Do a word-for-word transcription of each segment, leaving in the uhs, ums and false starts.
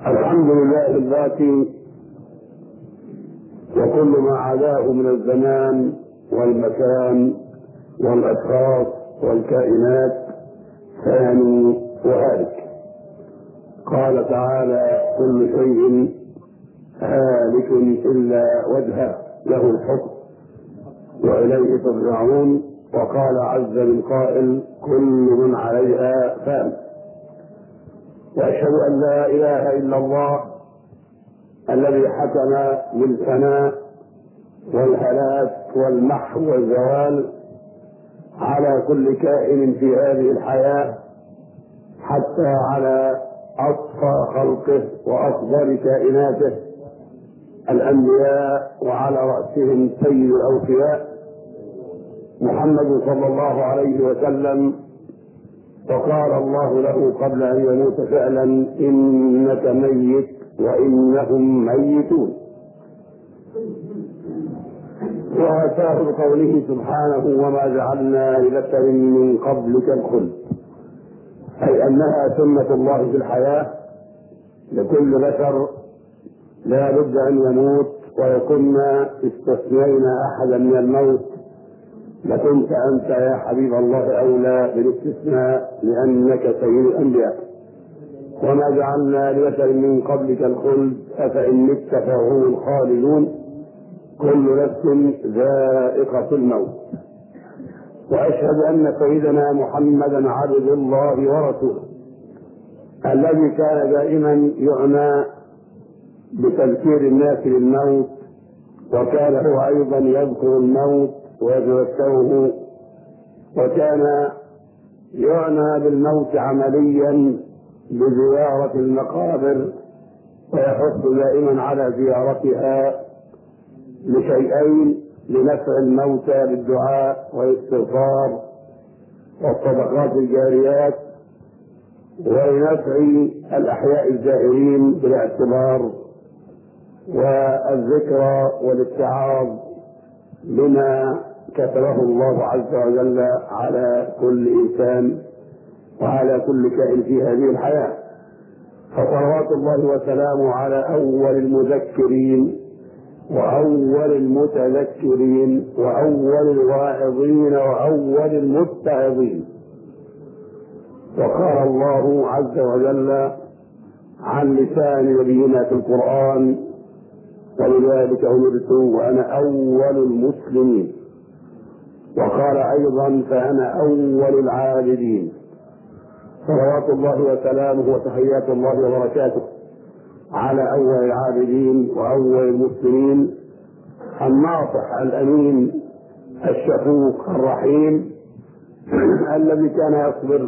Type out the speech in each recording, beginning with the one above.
الحمد لله الباقي وكل ما عداه من الزمان والمكان والأشخاص والكائنات فاني وهالك. قال تعالى: كل شيء هالك إلا وجهه له الحكم وإليه ترجعون. وقال عز من قائل: كل من عليها فان. وأشهد أن لا إله إلا الله الذي حكم بالفناء والهلاك والمحو والزوال على كل كائن في هذه الحياة، حتى على أصفى خلقه وأفضل كائناته الأنبياء، وعلى رأسهم سيد الأوفياء محمد صلى الله عليه وسلم. وقال الله له قبل أن يموت فعلا: إنك ميت وإنهم ميتون. وأتاه بقوله سبحانه: وما جعلنا لبشر من قبلك الخلد، أي أنها سنة الله في الحياة لكل بشر، لا بد أن يموت. ويكنا استثنينا أحدا من الموت لكنت أنت يا حبيب الله أولى بالاستثناء، لأنك سيد الأنبياء. وما جعلنا لبشر من قبلك الخلد أفإن مت فهم الخالدون، كل نفس ذائقة الموت. وأشهد أن سيدنا محمدا عبد الله ورسوله الذي كان دائما يعنى بتذكير الناس للموت، وكان هو أيضا يذكر الموت ويتذكره، وكان يعنى بالموت عمليا بزيارة المقابر، ويحث دائما على زيارتها لشيئين: لنفع الموتى بالدعاء والاستغفار والصدقات الجاريات، ولنفع الأحياء الزائرين بالاعتبار والذكرى والاتعاظ بما كتبه الله عز وجل على كل إنسان وعلى كل كائن في هذه الحياة. فصلوات الله وسلامه على أول المذكرين وأول المتذكرين وأول الواعظين وأول المتعظين. وقال الله عز وجل عن لسان نبينا في القرآن: ولذلك أمرت وأنا أول المسلمين. وقال أيضا: فأنا أول العابدين. صلوات الله وسلامه وتحيات الله وبركاته على أول العابدين وأول المسلمين، الناصح الأمين الشفوق الرحيم الذي كان يصبر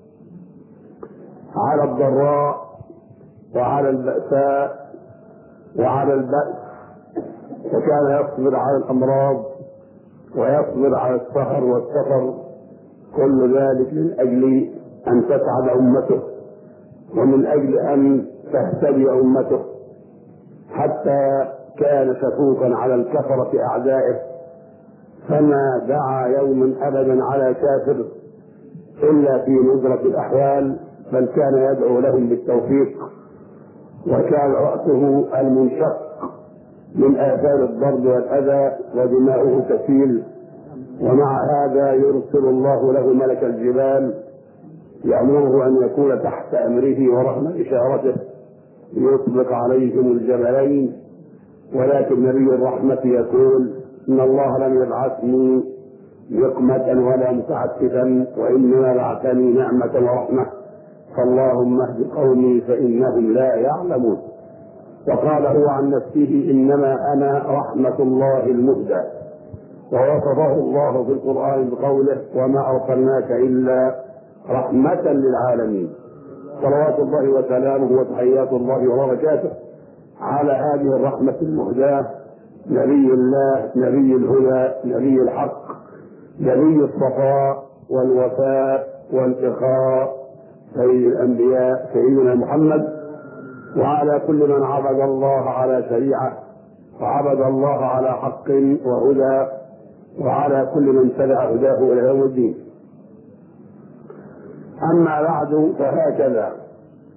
على الضراء وعلى البأساء وعلى البأس، وكان يصبر على الأمراض ويصبر على السهر والسفر، كل ذلك من أجل أن تسعد أمته ومن أجل أن تهتدي أمته. حتى كان شفوقا على الكفرة أعدائه، فما دعا يوما أبدا على كافر إلا في نزرة الأحوال، بل كان يدعو لهم بالتوفيق. وكان رأسه المنشق من آثار الضرب والأذى ودماؤه تسيل، ومع هذا يرسل الله له ملك الجبال يأمره أن يكون تحت أمره ورغم إشارته ليطلق عليهم الجبلين. ولكن نبي الرحمة يقول: إن الله لم يبعثني نقمة ولا متعسفا، وإنما بعثني نعمة ورحمة، فاللهم اهد قومي فإنهم لا يعلمون. وقال هو عن نفسه: إنما أنا رحمة الله المهدى. ووصفه الله في القرآن بقوله: وما أرسلناك إلا رحمة للعالمين. صلوات الله وسلامه وتحيات الله وبركاته على هذه الرحمة المهداة، نبي الله، نبي الهدى، نبي الحق، نبي الصفاء والوفاء والإخاء، سيد الأنبياء سيدنا محمد، وعلى كل من عبد الله على شريعة وعبد الله على حق وهدى، وعلى كل من تبع هداه إلى يوم الدين. أما بعد، فهكذا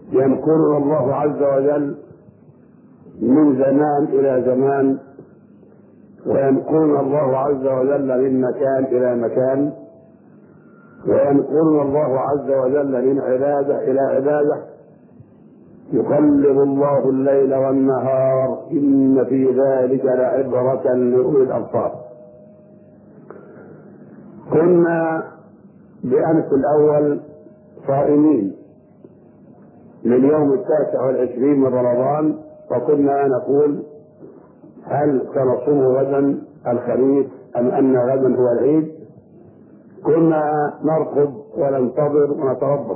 ينقلنا الله عز وجل من زمان إلى زمان، وينقلنا الله عز وجل من مكان إلى مكان، وينقلنا الله عز وجل من عبادة إلى عبادة. يقلب الله الليل والنهار، إن في ذلك لعبرة لأولي الأبصار. كنا بأمس الأول صائمين لليوم التاسع والعشرين من رمضان، وكنا نقول هل سنصوم غدا الخميس أم أن غدا هو العيد؟ كنا نرقب وننتظر ونتربص،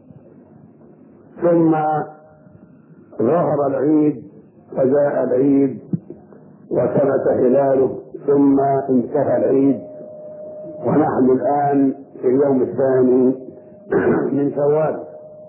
ثم ظهر العيد وجاء العيد وثبت هلاله، ثم انتهى العيد، ونحن الآن في اليوم الثاني من شوال.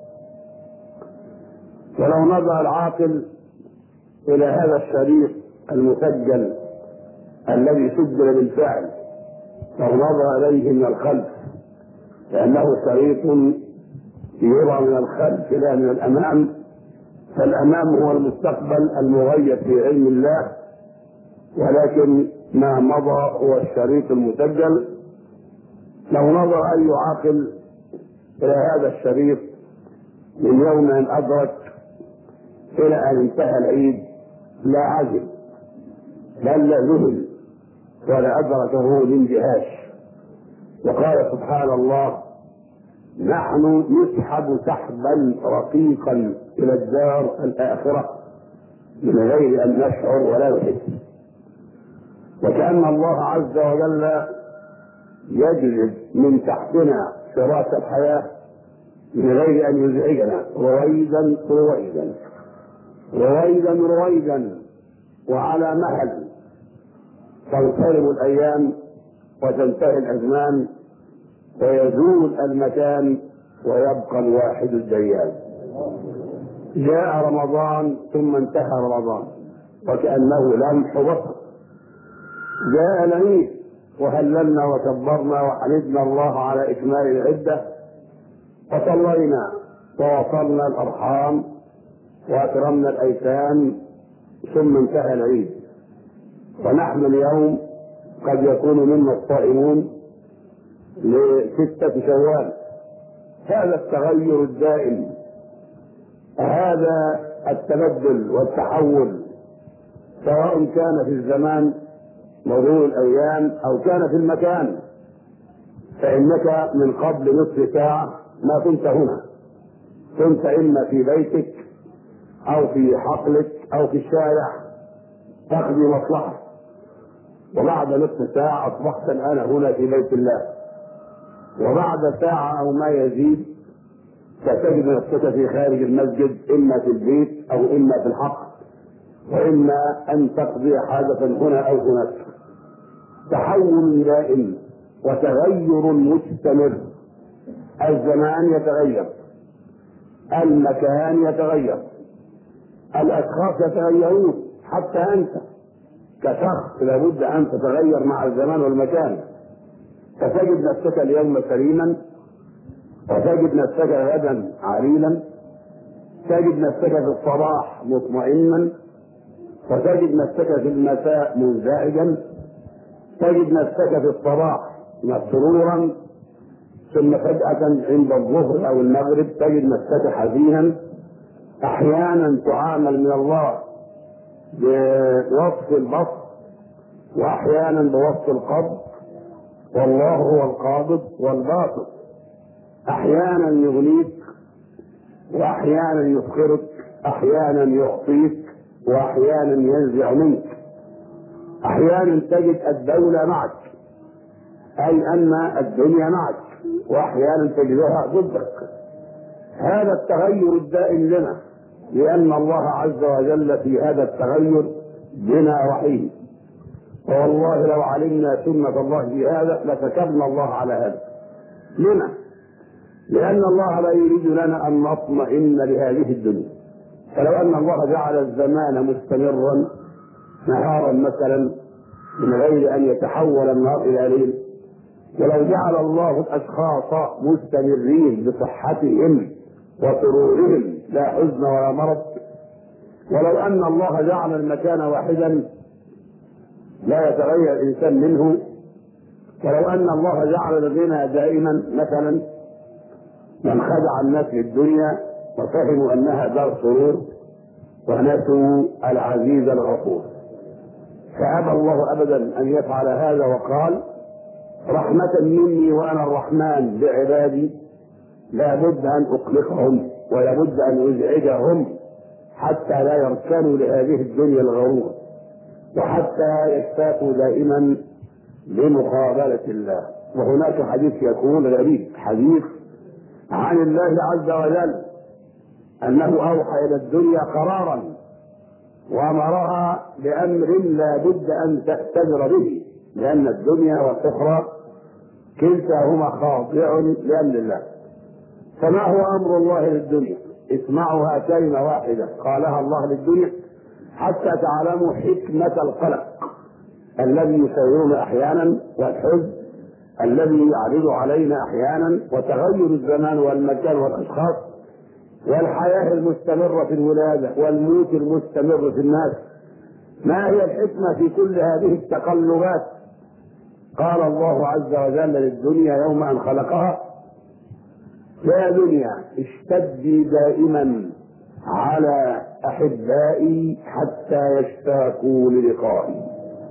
ولو نظر العاقل إلى هذا الشريط المسجل الذي سجل بالفعل، لو نظر إليه من الخلف، لأنه شريط يرى من الخلف لا من الأمام، فالأمام هو المستقبل المغيب في علم الله، ولكن ما مضى هو الشريط المسجل. لو نظر أي عاقل إلى هذا الشريط من يوم أن أدرك إلى أن انتهى العيد لا عجب، بل لا ذهل ولا أدركه الانجهاش. وقال سبحان الله: نحن نسحب سحبا رقيقا إلى الدار الآخرة من غير أن نشعر ولا نحس. وكأن الله عز وجل يجلب من تحتنا فراش الحياة من غير أن يزعجنا، رويدا رويدا رويدا رويدا وعلى مهل. تنقلب الأيام وتنتهي الأزمان ويزول المكان ويبقى الواحد الديان. جاء رمضان ثم انتهى رمضان وكأنه لمح بصر. جاء العيد وهللنا وكبرنا وحمدنا الله على إكمال العدة، وصلينا ووصلنا الأرحام وأكرمنا الأيتام، ثم انتهى العيد. ونحن اليوم قد يكون منا الصائمون لستة شوال. هذا التغير الدائم، هذا التبدل والتحول، سواء كان في الزمان مرور الأيام أو كان في المكان، فإنك من قبل نصف ساعة ما كنت هنا، كنت إما في بيتك أو في حقلك أو في الشارع تقضي مصلحة، وبعد نصف ساعة أصبحت الآن هنا في بيت الله، وبعد ساعة أو ما يزيد ستجد نفسك في خارج المسجد، إما في البيت أو إما في الحقل، وإما أن تقضي حاجة هنا أو هناك. تحول دائم وتغير مستمر. الزمان يتغير، المكان يتغير، الأشخاص يتغيرون، حتى أنت كشخص لابد أن تتغير مع الزمان والمكان. فتجد نفسك اليوم سليما، وتجد نفسك غدا عليلا، تجد نفسك في الصباح مطمئنا، وتجد نفسك في المساء منزعجا، تجد نفسك في الصباح مسرورا، ثم فجأة عند الظهر أو المغرب تجد نفسك حزينا. أحيانا تعامل من الله بوصف البسط، وأحيانا بوصف القبض، والله هو القابض والباسط. أحيانا يغنيك وأحيانا يفقرك، أحيانا يعطيك وأحيانا ينزع منك. أحيانا تجد الدولة معك، أي أن الدنيا معك، وأحيانا تجدها ضدك. هذا التغير الدائم لنا، لأن الله عز وجل في هذا التغير بنا رحيم. والله لو علمنا سنة الله في هذا لشكرنا الله على هذا. لما؟ لأن الله لا يريد لنا أن نطمئن لهذه الدنيا. فلو أن الله جعل الزمان مستمرا نهارا مثلا من غير أن يتحول النهار إلى ليل، ولو جعل الله الأشخاص مستمرين بصحتهم وسرورهم لا حزن ولا مرض. ولو أن الله جعل المكان واحدا لا يتغير الإنسان منه. ولو أن الله جعل الغنى دائما مثلا لانخدع الناس في الدنيا وفهموا أنها دار سرور ونسوا العزيز الغفور. فأبى الله أبدا أن يفعل هذا وقال: رحمة مني وأنا الرحمن بعبادي لا بد أن أقلقهم ولا بد أن أزعجهم حتى لا يركنوا لهذه الدنيا الغرور وحتى يشتاقوا دائما لمقابلة الله. وهناك حديث يكون غريب، حديث عن الله عز وجل أنه أوحى إلى الدنيا قرارا وأمرها بأمر لا بد أن تأتمر به، لأن الدنيا والأخرى كلتاهما خاضع لأمر الله. فما هو أمر الله للدنيا؟ اسمعوا كلمة واحدة قالها الله للدنيا حتى تعلموا حكمة القلق الذي يسيرنا أحيانا، والحزن الذي يعرض علينا أحيانا، وتغير الزمان والمكان والأشخاص، والحياة المستمرة في الولادة والموت المستمر في الناس. ما هي الحكمة في كل هذه التقلبات؟ قال الله عز وجل للدنيا يوم أن خلقها: يا دنيا اشتدي دائما على أحبائي حتى يشتاقوا للقائي.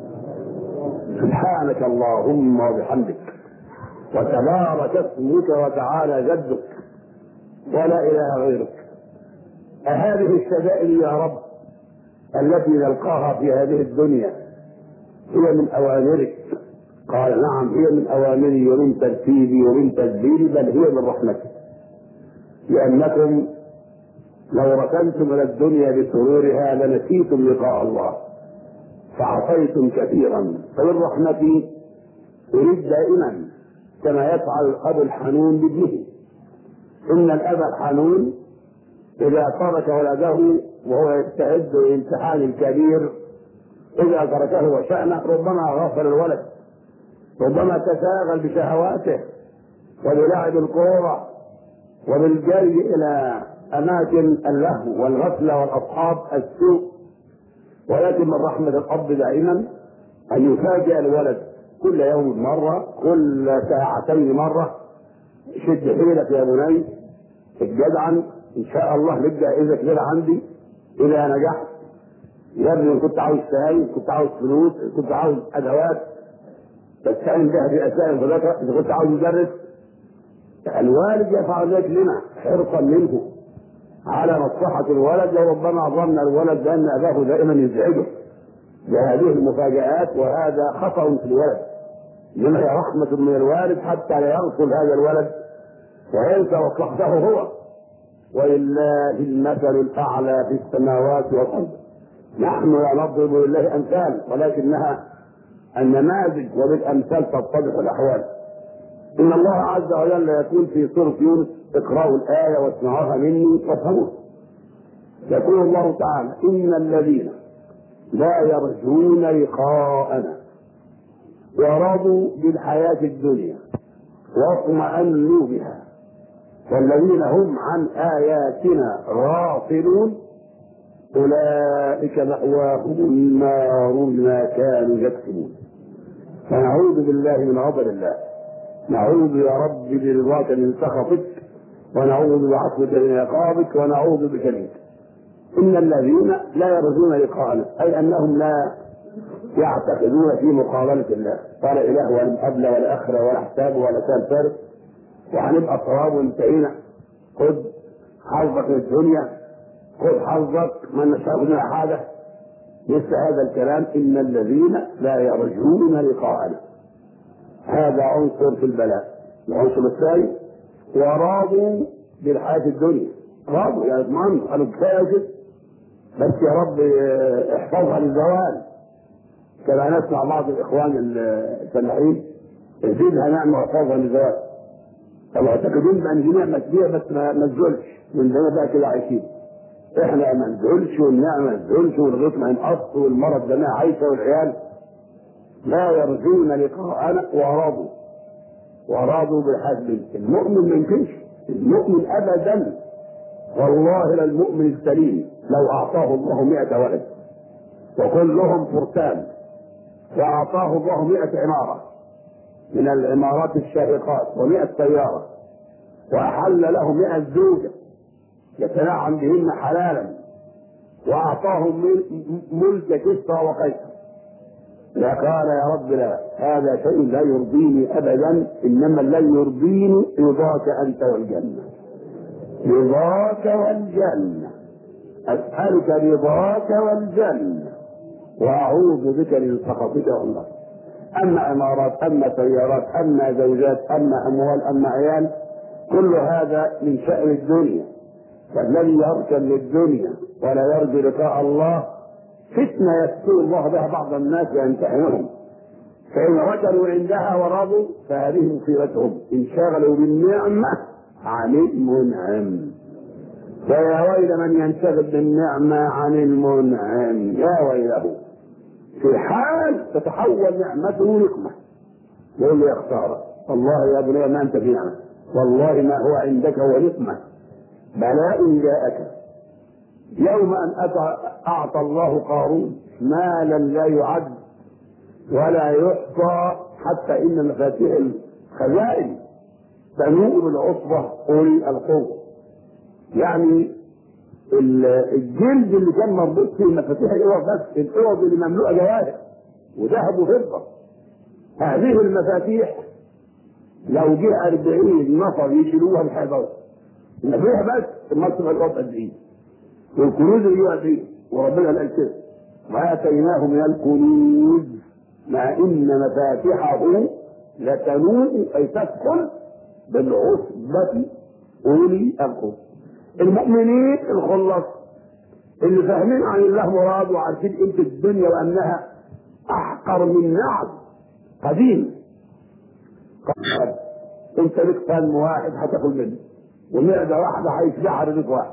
سبحانك اللهم وبحمدك وتبارك اسمك وتعالى جدك ولا إله غيرك. أهذه الشدائد يا رب التي نلقاها في هذه الدنيا هي من أوامرك؟ قال: نعم، هي من أوامري ومن ترتيبي ومن تدبيري، بل هي من رحمتي، لأنكم لو ركنتم إلى الدنيا بسرورها لنسيتم لقاء الله فعصيتم كثيرا. فمن رحمتي أريد دائما كما يفعل الأب الحنون بابنه. إن الأب الحنون إذا ترك ولده وهو يستعد للامتحان الكبير، إذا تركه وشأنه ربما غفل الولد، ربما تشاغل بشهواته وبلعب الكورة وبالجري إلى أماكن اللهو والغفلة والأصحاب السوء. ولكن من رحمة الأب دائما أن يفاجئ الولد كل يوم مرة، كل ساعتين مرة: شد حيلك يا بني، الجدعا إن شاء الله نبدأ إذا كبير عندي، إذا نجحت يا ابني كنت عاوز شاي، كنت عاوز فلوس، كنت عاوز أدوات تستعين بها في أسائل فذاك، إذا كنت عاوز مدرس. الوالد يفعل ذلك لنا حرصا منه على مصلحة الولد، وربما ظن الولد بأن أباه دائما يزعجه بهذه المفاجآت، وهذا خطأ في الولد. إنما هي رحمة من الوالد حتى لا يغفل هذا الولد وينسى مصلحته هو. ولله المثل الأعلى في السماوات والأرض. نحن لا نضرب لله أمثال، ولكنها النماذج وبالأمثال تتضح الأحوال. إن الله عز وجل يقول في سورة يونس: اقرأوا الآية واسمعوها مني وافهموها. يقول الله تعالى: إن الذين لا يرجون لقاءنا ورضوا بالحياة الدنيا واطمأنوا بها والذين هم عن آياتنا غافلون أولئك مأواهم النار بما كانوا يكسبون. فنعوذ بالله من غضب الله، نعوذ يا رب برضاك من سخطك، ونعوذ بعفوك من عقابك، ونعوذ بك منك. إن الذين لا يرجون لقاءنا أي أنهم لا يعتقدون في مقابلة الله، قال إله ولا قبل ولا آخرة ولا حساب ولا كان فارق وهنبقى صواب وانتهينا. خذ حظك من الدنيا، خذ حظك ما نشاء منها حاجة. مثل هذا الكلام: إن الذين لا يرجون لقاءنا، هذا عنصر في البلاء. العنصر الثاني: وراضوا بالحياة الدنيا، راضوا يعني اطمئنوا، قالوا كفاية بس يا رب احفظها للزوال. كما نسمع بعض الإخوان الفلاحين: زيدها نعمة واحفظها للزوال. طب اعتقدون بأن دي نعمة كبيرة بس ما تزولش من زمان بقى كده عايشين. احنا ما نزولش والنعمة ما تزولش والغيط ما ينقص والمرض ده ما عايشة والعيال. لا يرجون لقاءنا وراضوا وراضوا بالحسب. المؤمن ما يمكنش، المؤمن ابدا والله للمؤمن السليم لو اعطاه الله مئة ولد وكلهم فرسان، واعطاه الله مئة عمارة من العمارات الشاهقات ومئة سيارة، واحل له مئة زوجة يتنعم بهن حلالا، واعطاهم ملك كسرى وقيصر، لقال يا رب لا، هذا شيء لا يرضيني ابدا، انما الذي يرضيني رضاك انت والجنه، رضاك والجنه، اسالك رضاك والجنه واعوذ بك من سخطك والنار. اما عمارات، اما سيارات، اما زوجات، اما اموال، اما عيال، كل هذا من شأن الدنيا. فالذي يركن للدنيا ولا يرجو لقاء الله فتنه يفتن الله بها بعض الناس ويمتحنهم، فان ركنوا عندها ورضوا فهذه مصيبتهم، انشغلوا بالنعمه عن المنعم. فيا ويل من ينشغل بالنعمه عن المنعم، يا ويله، في حال تتحول نعمته نقمه يقول له يا خساره، والله يا بني ما انت في نعمه، والله ما هو عندك هو نقمه، بلاء جاءك. يوم ان اعطى الله قارون مالا لا يعد ولا يحصى، حتى ان مفاتيح الخزائن تنوء بالعصبه اولي القوه. يعني الجلد اللي كان مربوط فيه مفاتيح الاوض، بس الاوض اللي مملوءه جواهر وذهب وفضه، هذه المفاتيح لو جه أربعين نفر يشيلوها مش هيقدروا، المفاتيح بس المصنع الاوض قد ايه، والكنوز اللي هو قد ايه، وربنا قال كده واتيناه من الكنوز مع ان مفاتيحه لتنوء اي تدخل بالعصبه اولي القوه. المؤمنين الخلص اللي فاهمين عن الله مراد وعارفين قيمه الدنيا وانها احقر من نعم قديم. انت لك فم واحد هتاكل منه، ومعده واحده هيشبعها رزق واحد،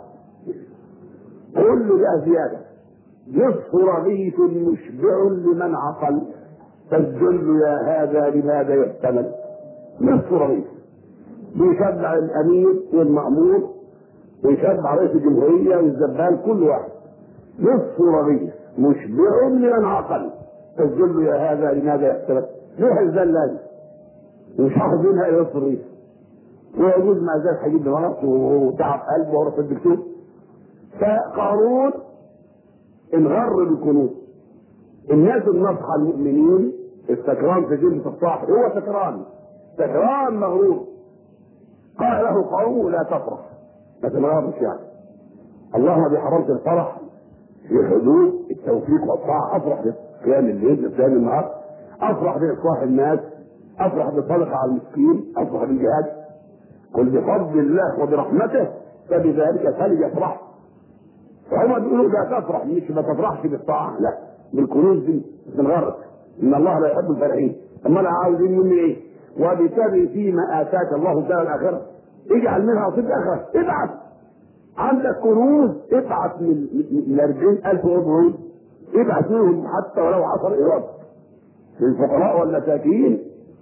كل ده زياده. نصف رغيف مشبع لمن عقل، فالذل يا هذا لماذا يحتمل؟ نصف رغيف بيشبع الامير والمامور ويشبع رئيس الجمهوريه والزبال، كل واحد نصف رغيف مشبع لمن عقل، فالذل يا هذا لماذا يحتمل؟ ليه الذل مش هاخد منها الى نصف الرغيف، ويجوز ما زال هيجيب مرض وتعب قلبه ورث الدكتور. فقارون انغر بالكنوز. الناس الناصحه المؤمنين السكران في جنة الصاحب هو سكران سكران مغرور، قال له قوم لا تفرح، ما تنغرش، يعني الله ما بيحرمش الفرح في حدود التوفيق والطاعه. افرح بقيام الليل بقيام النهار، افرح باصلاح الناس، افرح بالصدقه على المسكين، افرح بالجهاد، قل بفضل الله وبرحمته فبذلك فليفرح. فهم بيقولوا لا تفرح، مش ما تفرحش بالطاعه، لا بالكنوز دي بالغرق، ان الله لا يحب الفرحين. اما انا عاوزين مني ايه؟ وبتبي فيما اتاك الله الدار الاخره، اجعل منها نصيب اخره، ابعث عندك كنوز، ابعث من من أربعين ألف عضو، ابعث منهم حتى ولو عشر ايراد للفقراء والمساكين،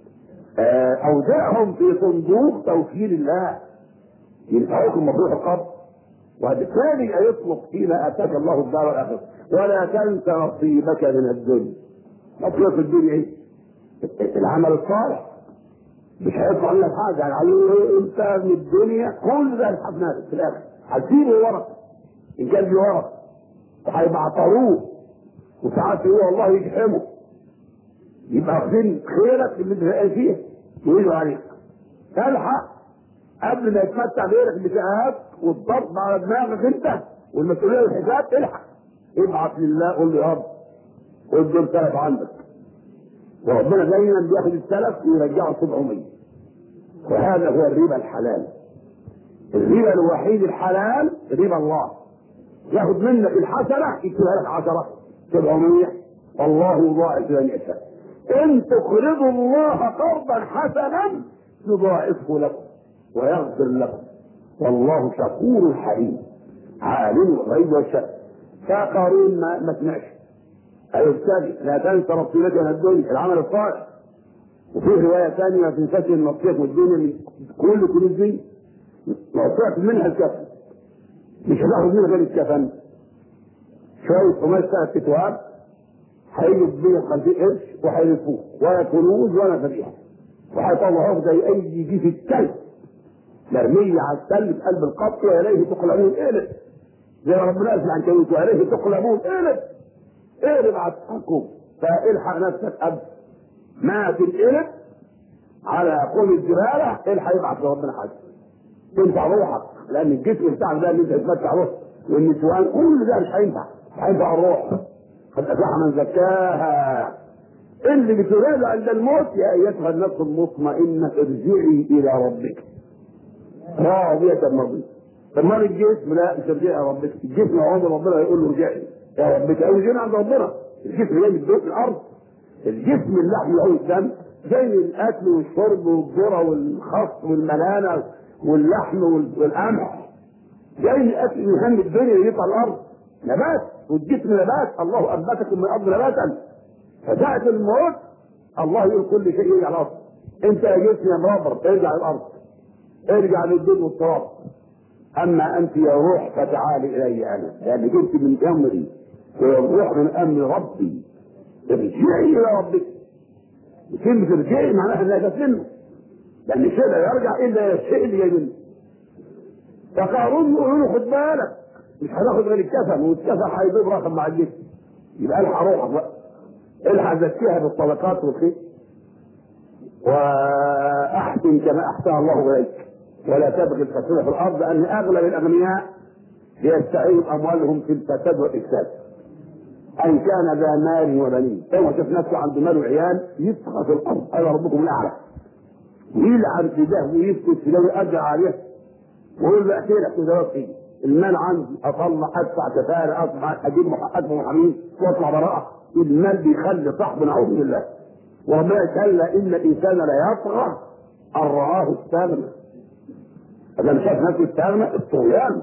اودعهم في صندوق توكيل الله ينفعوكم مبروح القبر. وبالتالي يطلق فيما اتاك الله الدار الاخره، ولا تنس نصيبك من الدنيا. نصيبك الدنيا ايه؟ العمل الصالح، مش هيطلع لك حاجه، يعني انت من الدنيا كل ده حفناك في الاخر هتسيبه ورق، ان كان في ورق وهيبعتروه، وساعات يقول الله يجحمه، يبقى واخدين خيرك اللي انت فيه يقولوا عليك. تلحق قبل ما يتمتع غيرك بشهادات والضرب على دماغك انت والمسؤوليه والحساب، تلحق ابعث لله، قول له يا رب خد دول سلف عندك، وربنا دايما بياخد السلف ويرجعه سبعمية. وهذا هو الربا الحلال. الربا الوحيد الحلال ربا الله، ياخد منك الحسنه يكتبها لك عشرة سبعمية، والله يضاعف لمن يشاء. ان تقرضوا الله قرضا حسنا يضاعفه لكم ويغفر لكم، والله شكور حليم عالم الغيب والشهاده. فقارون ما, ما سمعش، أيبتغي لا تنسى نصيبك من الدنيا، العمل الصالح. وفي روايه ثانيه ما تنساش النصيب والدنيا من كل كنوز دي، لو طلعت منها الكفر مش هتاخد منه غير الكفن، شويه قماش ثلاث كتواب هيجي بيه خمسين قرش وهيلفوه، ولا كنوز ولا ذبيحه، وهيطلعوه زي اي يجي في التلج مرميه على التلج في قلب القبر، واليه تقلبون اقلب زي ما ربنا اسمع عن كلمه واليه تقلبون اقلب اقلب على الحكم. فالحق نفسك قبل ما تنقلب على كل الجباله، الحق يبعث لربنا حاجه تنفع روحك، لان الجسم بتاعك ده اللي انت تتمتع به والنسوان كل ده مش هينفع، مش هينفع الروح. قد افلح من زكاها. اللي بتراد عند الموت يا ايتها النفس المطمئنه ارجعي الى ربك راضيه مرضيه. طب ما الجسم لا مش ارجعي الى ربك، الجسم عند ربنا يقول له ارجعي يا ربك، او ارجعي عند ربنا. الجسم جاي من الدوق الارض، الجسم اللحم له الدم زي الاكل والشرب والذره والخس والملانه واللحم والقمح، جاي الاكل من هم الدنيا يطلع الارض نبات، والجسم نبات، الله انبتكم من الارض نباتا. فساعة الموت الله يقول كل شيء يرجع الارض، انت يا جسم يا مربر ارجع الارض، ارجع للدين والتراب. اما انت يا روح فتعالي الي انا، لان كنت من امري والروح من امر ربي، ارجعي الى ربك. كلمة ارجعي معناها انها جت منه، لان الشيء لا يرجع الا الشيء اللي جاي منه. فقارون يقولوا له خد بالك مش هتاخد غير الكفن، والكفن هيضيب رقم مع الجسم، يبقى الحق روحك بقى، الحق زكيها بالصدقات والخير، واحسن كما احسن الله اليك، ولا تبغي الفساد في الارض، لان اغلب الاغنياء يستعين اموالهم في الفساد والافساد. ان كان ذا مال وبنين، هو شاف نفسه عنده مال وعيال يسقط في الارض، انا ربكم الاعلى، ويلعن في ده ويسكت في ده ويأجر عليه ويقول له احكي لك دلوقتي المال عندي اطلع ادفع كفاره اطلع اجيب ادفع محامين واطلع براءه. المال بيخلي صاحبه نعوذ بالله، وربنا كلا ان الانسان لا يطغى ان رآه استغنى. اذا شاف نفسه استغنى الطغيان،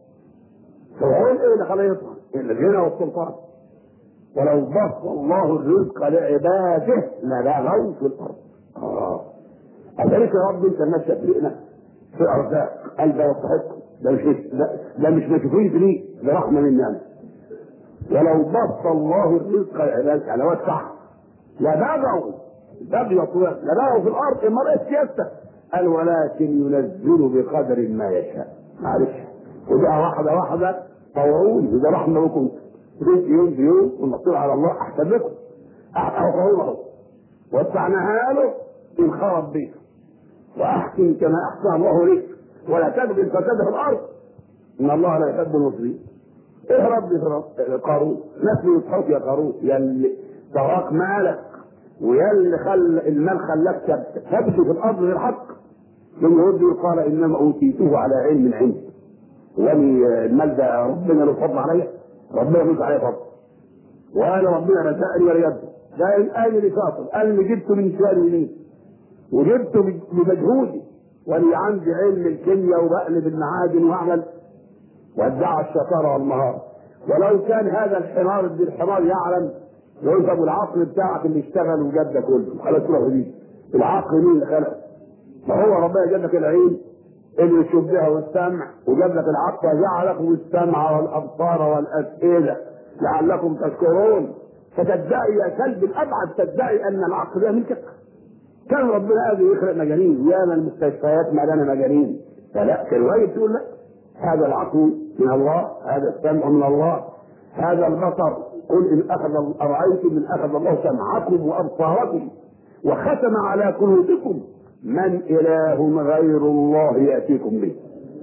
فهو ايه اللي خلاه يطغى؟ الغنى والسلطان. ولو بسط الله الرزق لعباده لبغوا في الارض. اه أذلك يا رب انت الناس تفرقنا في ارزاق قال ده يستحق، ده مش ده, ده مش مكفوين ليه، ده رحمه مني انا. ولو بسط الله الرزق لعباده على وسع لبغوا بغي طويل لبغوا في الارض. المرء سياسته قال ولكن ينزل بقدر ما يشاء. معلش وده واحده واحده طوعوني، وده رحمه بكم رزق يوم بيوم والمقدور على الله احسن لكم احسن وسعناها له ان خرب بيك واحسن كما احسن الله لك ولا تبغي الفساد في الارض ان الله لا يحب المفسدين. اهرب قارون نفسه يضحك يا قارون يا اللي سرق مالك ويا اللي خلى المال خلاك تبكي في الارض غير حق. من يرد قال انما اوتيته على علم عندي، يعني المال ده ربنا له فضل عليا، ربنا له عليه فضل، وانا ربنا رزقني ولا يده. ده الان اللي فاصل قال اللي جبته من شوال يمين وجبته بمجهودي، ولي عندي علم الكيمياء وبقلب المعادن واعمل وادعى الشطاره والمهاره. ولو كان هذا الحمار ابن الحمار يعلم يقول ابو العقل بتاعك اللي اشتغل وجاب ده كله خلاص روح دي العقل مين اللي خلق؟ ما هو ربنا جاب لك العين اللي يشوف بها والسمع وجاب لك العقل وجعلكم السمع والابصار والافئده لعلكم تشكرون. فتدعي يا كلب الابعد تدعي ان العقل ده ملكك؟ كان ربنا قادر يخلق مجانين، ياما المستشفيات مليانه مجانين، فلا كان واجب تقول لا هذا العقل من الله، هذا السمع من الله، هذا البصر قل ان اخذ ارايتم من اخذ الله سمعكم وابصاركم وختم على قلوبكم من اله غير الله ياتيكم به.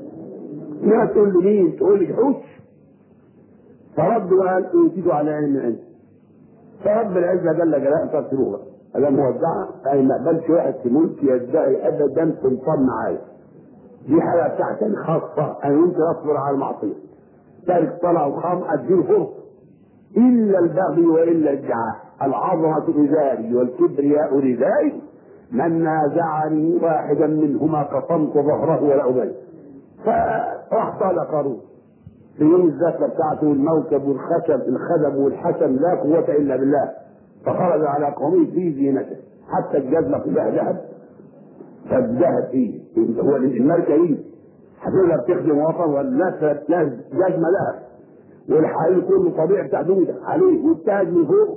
ما تقول لي مين؟ تقول لي حوش. فرد وقال اوتيته على علم عندي. فرب العزه جل جلاله فارسلوه هذا موزعه، يعني ما اقبلش واحد في ملك يدعي ابدا سلطان معايا. دي حاجه بتاعتي خاصه انا ممكن اصبر على المعصيه. تارك طلع وخام اديله فرصه الا البغي والا الادعاء. العظمه ازاري والكبرياء ردائي، من نازعني واحدا منهما قطمت ظهره ولا ابالي. فراح طالع قارون في يوم الزكاه بتاعته والموكب والخشب الخدم والحسن لا قوه الا بالله، فخرج على قومه في زينته حتى الجزمه كلها ذهب، فالذهب ايه؟ هو المال كريم، هتقدر تخدم وطن والناس جزمه لها، والحرير كله طبيعي بتاع دوده عليه والتاج من فوق،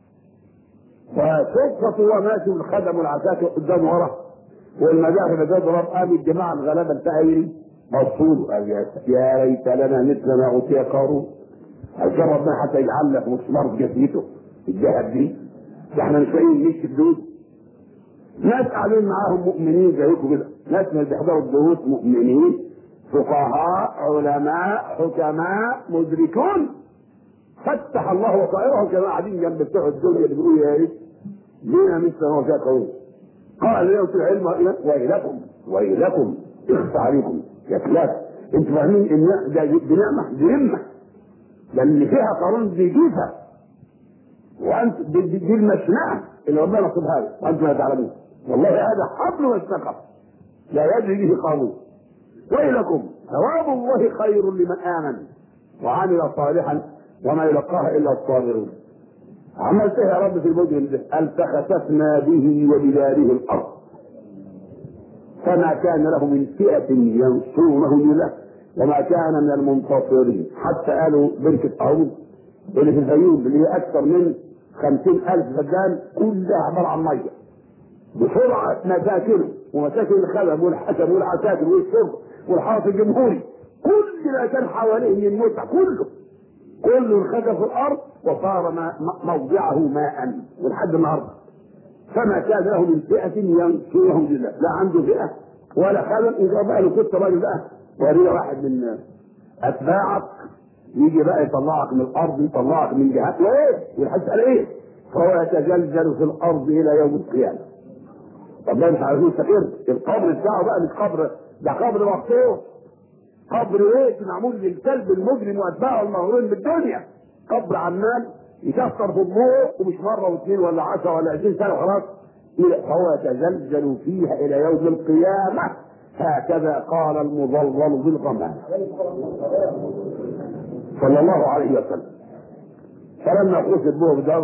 وصدفه هو ماشي بالخدم والعساكر قدام ورا، والمدافع بتضرب، قام الجماعه الغلابه التايري بصوا يا ليت لنا مثل ما اوتي قارون، عشان ربنا حتى يجعل لك مسمار في جسمته الذهب دي، ده احنا مش لاقيين نمشي بدود. ناس قاعدين معاهم مؤمنين زيكم كده، ناس من بيحضروا الدروس مؤمنين فقهاء علماء حكماء مدركون، فتح الله بصائرهم كما قاعدين جنب بتوع الدنيا اللي بيقولوا يا ريت لينا مثل ما اوتي قارون. قال لهم في العلم ويلكم ويلكم اخفى عليكم يا كلاب، انتوا فاهمين ان ده دي نعمه دي نعمه، لان فيها قارون دي جيفه، وانت دي, دي, دي المشنقه اللي ربنا نصبها لك وانتم لا تعلمون، والله هذا حبل واشتقى لا يدري به قارون. ويلكم ثواب الله خير لمن امن وعمل صالحا وما يلقاها الا الصابرون. عملت ايه يا رب في المجرم ده؟ قال فخسفنا به وبداره الارض فما كان له من فئه ينصرونه له وما كان من المنتصرين. حتى قالوا بركه قارون اللي في الفيوم اللي هي اكثر من خمسين الف فدان كلها عباره عن ميه بسرعه، مساكنه ومساكن الخدم والحكم والعساكر والشرطه والحرس الجمهوري كل ما كان حواليه من متع كله كله انخسف في الارض وصار ما موضعه ماء ولحد النهارده. فما كان له من فئه ينصرهم لله، لا عنده فئه ولا خدم. اذا بقى له كنت راجل بقى وريه واحد من اتباعك يجي بقى يطلعك من الارض يطلعك من جهات وايه والحد قال ايه فهو يتزلزل في الارض الى يوم القيامه. طب ده مش عايزين يستقر القبر بتاعه بقى، مش قبر ده قبر مقطوع، قبر ايه معمول للكلب المجرم واتباعه المغرورين بالدنيا، قبر عمال يكسر في الضوء ومش مره واثنين ولا عشرة ولا عشرين سنه خلاص، فهو يتزلزل فيها الى يوم القيامه. هكذا قال المضلل بالغمام صلى الله عليه وسلم. فلما خسف به بدر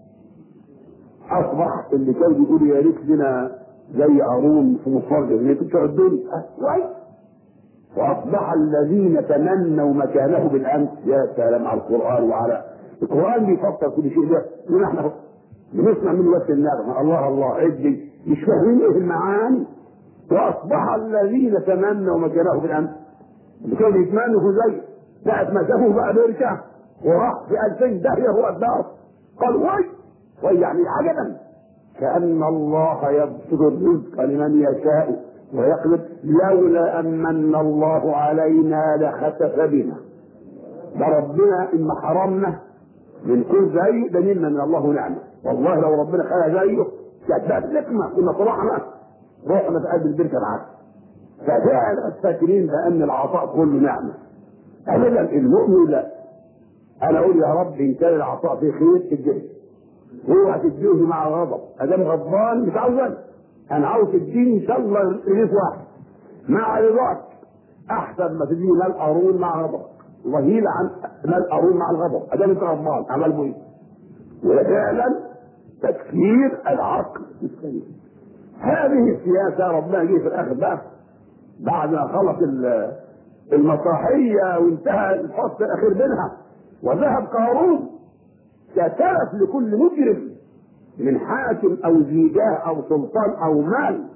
اصبح اللي كان بيقول يا ريت لنا زي قارون في مصر جزيره بتوع الدنيا كويس، واصبح الذين تمنوا مكانه بالامس. يا سلام على القران، وعلى القران بيفسر كل شيء ده من احنا بنسمع من وقت النغمه الله الله عدي مش فاهمين ايه المعاني. واصبح الذين تمنوا مكانه بالامس اللي كانوا يتمنوا زي ساعة ما شافوه بقى بيرجع وراح في ألفين داهية هو الدار قال وي وي يعني عجبا كأن الله يبسط الرزق لمن يشاء ويقلب لولا أن من الله علينا لخسف بنا. ده ربنا إن حرمنا من كل زي ده منا من الله نعمة. والله لو ربنا خلق زيه كانت بقت نقمة كنا طلعنا رحنا في قلب البركة معاك. ففعل الفاكرين بأن العطاء كله نعمة ابدا. المؤمن لا، انا اقول يا رب ان كان العطاء فيه خير اديه، اوعى تديه مع غضب. ادام غضبان مش عاوز انا عاوز تديني ان شاء الله رغيف واحد مع رضاك احسن ما تديني مال قارون مع غضبك وهيل عن مال قارون مع الغضب. ادام انت غضبان عمل بيه وفعلا تفكير العقل السليم. هذه السياسه ربنا جه في الاخر بقى بعد ما خلص المسرحيه وانتهى الفصل الاخير منها وذهب قارون كتلف لكل مجرم من حاكم او زيجاه او سلطان او مال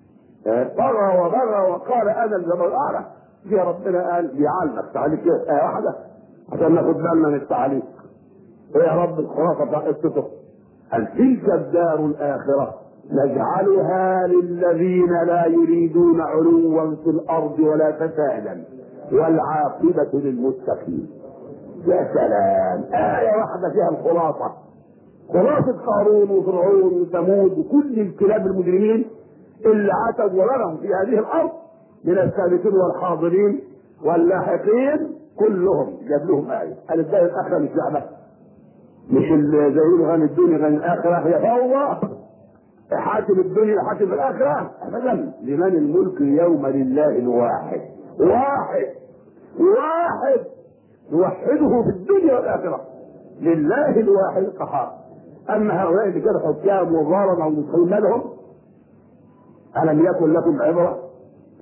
طغى وبغى وقال انا الجبل الاعلى. يا ربنا قال بيعلمك تعليق ايه واحده عشان ناخد بالنا من التعليق. ويا رب الخلاصه بتاع قصته قال تلك الدار الاخره نجعلها للذين لا يريدون علوا في الارض ولا فسادا والعاقبه للمتقين. يا سلام، آية واحدة فيها الخلاصة، خلاصة قارون وفرعون وثمود وكل الكلاب المجرمين اللي عتوا ولهم في هذه الأرض من السابقين والحاضرين واللاحقين كلهم جاب لهم آية. قال الدار الآخرة مش لعبة، مش اللي زي غني الدنيا غني الآخرة هي فوضى حاكم الدنيا حاكم الآخرة أبدا. لمن الملك اليوم لله الواحد واحد واحد نوحده في الدنيا والآخرة لله الواحد القهار. أما هؤلاء اللي كانوا حكام وظالم أو مسلمين لهم ألم يكن لكم عبرة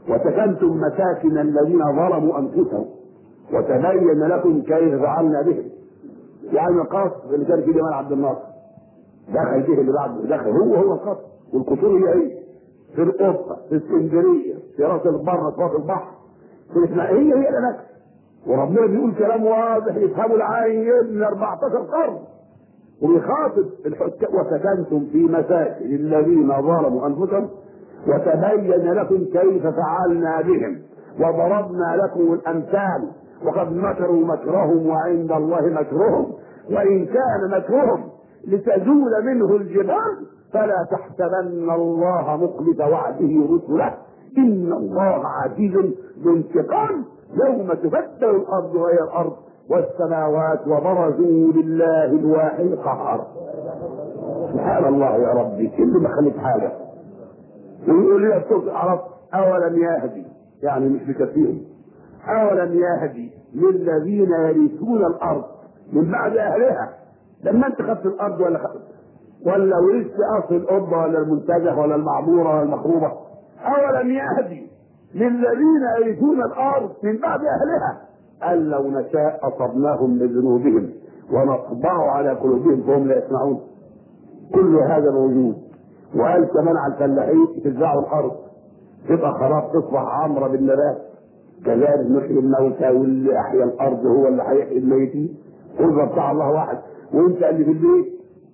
وسكنتم مساكن الذين ظلموا انفسهم وتبين لكم كيف فعلنا بهم. يعني القصر اللي كان فيه جمال عبد الناصر دخل به اللي بعده، دخل هو هو القصر، والقصور هي ايه؟ في القبه، في اسكندريه، في راس البر، في راس البحر، في الاسماعيليه، هي هي نفس. وربنا بيقول كلام واضح يفهموا العين من أربعتاشر قرن، وبيخاطب الحكام: وسكنتم في مساكن الذين ظلموا انفسهم وتبين لكم كيف فعلنا بهم وضربنا لكم الامثال وقد مكروا مكرهم وعند الله مكرهم وان كان مكرهم لتزول منه الجبال فلا تحسبن الله مخلف وعده رسله ان الله عزيز ذو انتقام يوم تبدل الارض غير الارض والسماوات وبرزوا لله الواحد القهار. سبحان الله يا ربي، كل ما خليت حاجه. ويقول لي الصوت عرف: اولم يهدي، يعني مش بكثير، اولم يهدي للذين يرثون الارض من بعد اهلها. لما انت خدت الارض ولا خدت ولا ورثت اصل القبه ولا المنتجه ولا المعموره ولا المخروبه، اولم يهدي للذين يرثون الارض من بعد اهلها ان لو نشاء اصبناهم بذنوبهم ونطبع على قلوبهم فهم لا يسمعون. كل هذا موجود. وقال كمان على الفلاحين: تزرعوا الارض تبقى خلاص تصبح عمره بالنبات، كذلك نحيي الموتى واللي احيا الارض هو اللي هيحيي الميتين. قل بتاع الله واحد. وانت اللي في البيت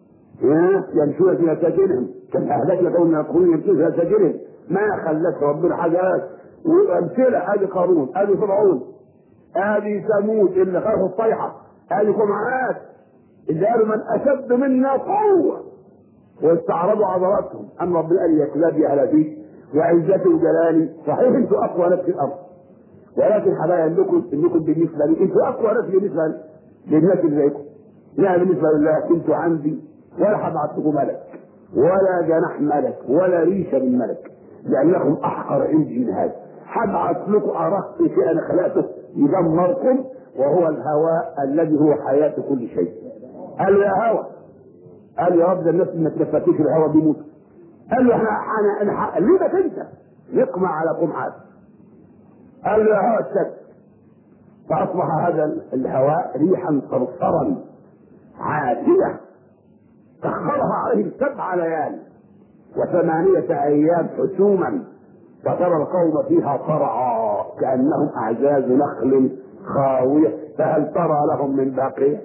يمشون في مساجدهم كم اهلكنا قوم يقولون يمشون في مساجدهم ما خلت ربنا حاجات. وامثله: ادي قارون، ادي فرعون، ادي ثمود اللي خافوا الصيحه، ادي جمعات اللي قالوا من اشد منا قوه واستعرضوا عضلاتهم. اما ربنا قال: يا كلاب يا هلاكيك وعزتي وجلالي. صحيح انتوا اقوى ناس في الارض، ولكن حبايب انكم انكم بالنسبه لي انتوا اقوى ناس بالنسبه للناس اللي زيكم. لا بالنسبه لله انتوا عندي ولا هبعت لكم ملك ولا جناح ملك ولا ريشه من ملك، لانكم احقر عندي من هذا. هبعت لكم ارق شيء انا خلقته يدمركم، وهو الهواء الذي هو حياه كل شيء. قال له: يا هواء، قال: يا رب ده الناس ما تلفتيش الهواء بيموت. قال له: احنا انا انا ليه انت نقمع على قمعات. قال له: يا هواء السد. فاصبح هذا الهواء ريحا صرصرا عاتيه سخرها عليهم سبع ليال وثمانيه ايام حسوما فترى القوم فيها صرعى كانهم اعجاز نخل خاويه فهل ترى لهم من باقيه.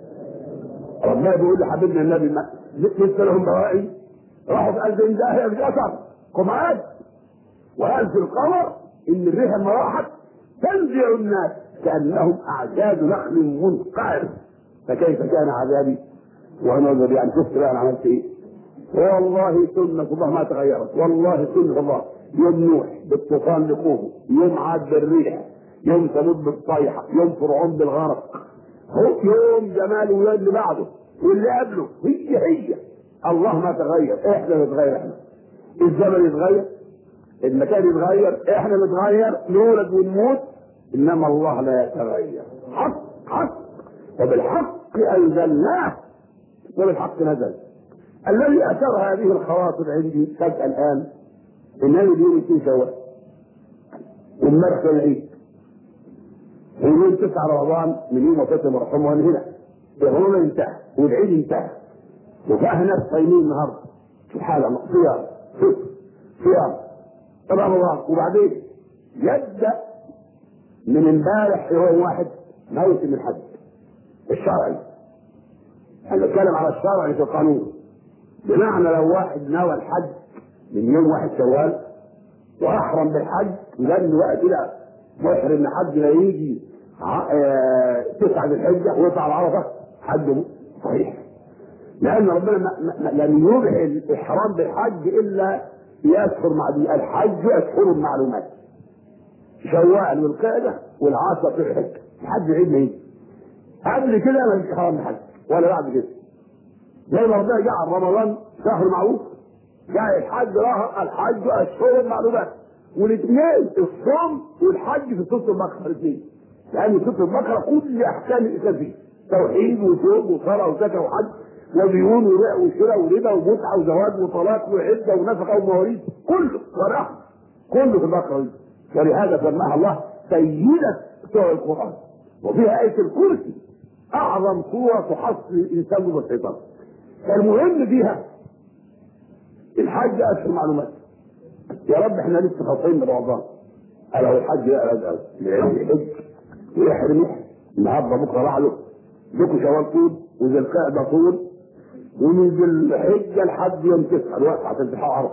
ربنا بيقول لحبيبنا النبي: لسه لهم بواقي. راحوا في قلب داهيه في اثر قمعات. وقال في القمر ان الريح لما راحت تنزع الناس كانهم اعجاز نخل منقعر. فكيف كان عذابي ونظر. يعني شفت بقى انا عملت ايه. والله سنه الله ما تغيرت، والله سنه الله. يوم نوح بالطوفان لقوه، يوم عاد بالريح، يوم ثمود بالصيحه، يوم فرعون بالغرق، يوم جمال ولاد اللي بعده واللي قبله. هي هي الله ما تغير. احنا نتغير، احنا الزمن يتغير، المكان يتغير، احنا نتغير، نولد ونموت، انما الله لا يتغير. حق حق وبالحق انزلناه وبالحق نزل. الذي اثر هذه الخواطر عندي فجاه الان انني بيوم اثنين شوال امبارح كان العيد ويوم تسعة رمضان من يوم وفاة مرحوم وانا هنا الغنى انتهى والعيد انتهى وفاه ناس صايمين النهارده. سبحان الله. صيام فطر صيام رمضان. وبعدين يبدا من امبارح يوم واحد موسم الحج الشرعي. انا بتكلم على الشرعي في القانون، بمعنى لو واحد نوى الحج من يوم واحد شوال واحرم بالحج لان وقت لا محرم الحج لا يجي تسعة الحجه ويطلع على عرفه حج صحيح، لان ربنا لم يبح الاحرام بالحج الا في اشهر معلومات. الحج اشهر معلومات، شوال والقعده والعاشر في الحج. الحج عيد ما يجي قبل كده ما فيش احرام بالحج ولا بعد كده. زي ما ربنا جعل رمضان شهر معروف جاء الحج راح الحج اشهر المعلومات، والاثنين الصوم والحج في سوره البقره الاثنين، لان سوره البقره كل احكام الاسلام فيه توحيد وصوم وصلاه وزكاه وحج وديون وبيع وشراء وربا ومتعه وزواج وطلاق وعده ونفقه ومواريث كله ورحمه كله في البقره دي. ولهذا سماها الله سيدة سور القرآن، وفيها آية الكرسي أعظم سورة تحصل الإنسان من الشيطان. فالمهم فيها الحج أشهر معلومات. يا رب احنا لسه خاطرين من رمضان، قال هو الحج يقعد يحج ويحرم النهارده بكره بعده، لكم شوال طول وذي القعده طول، ومن ذي الحجه لحد يوم تسعه الوقت عشان تلحقوا عرفه.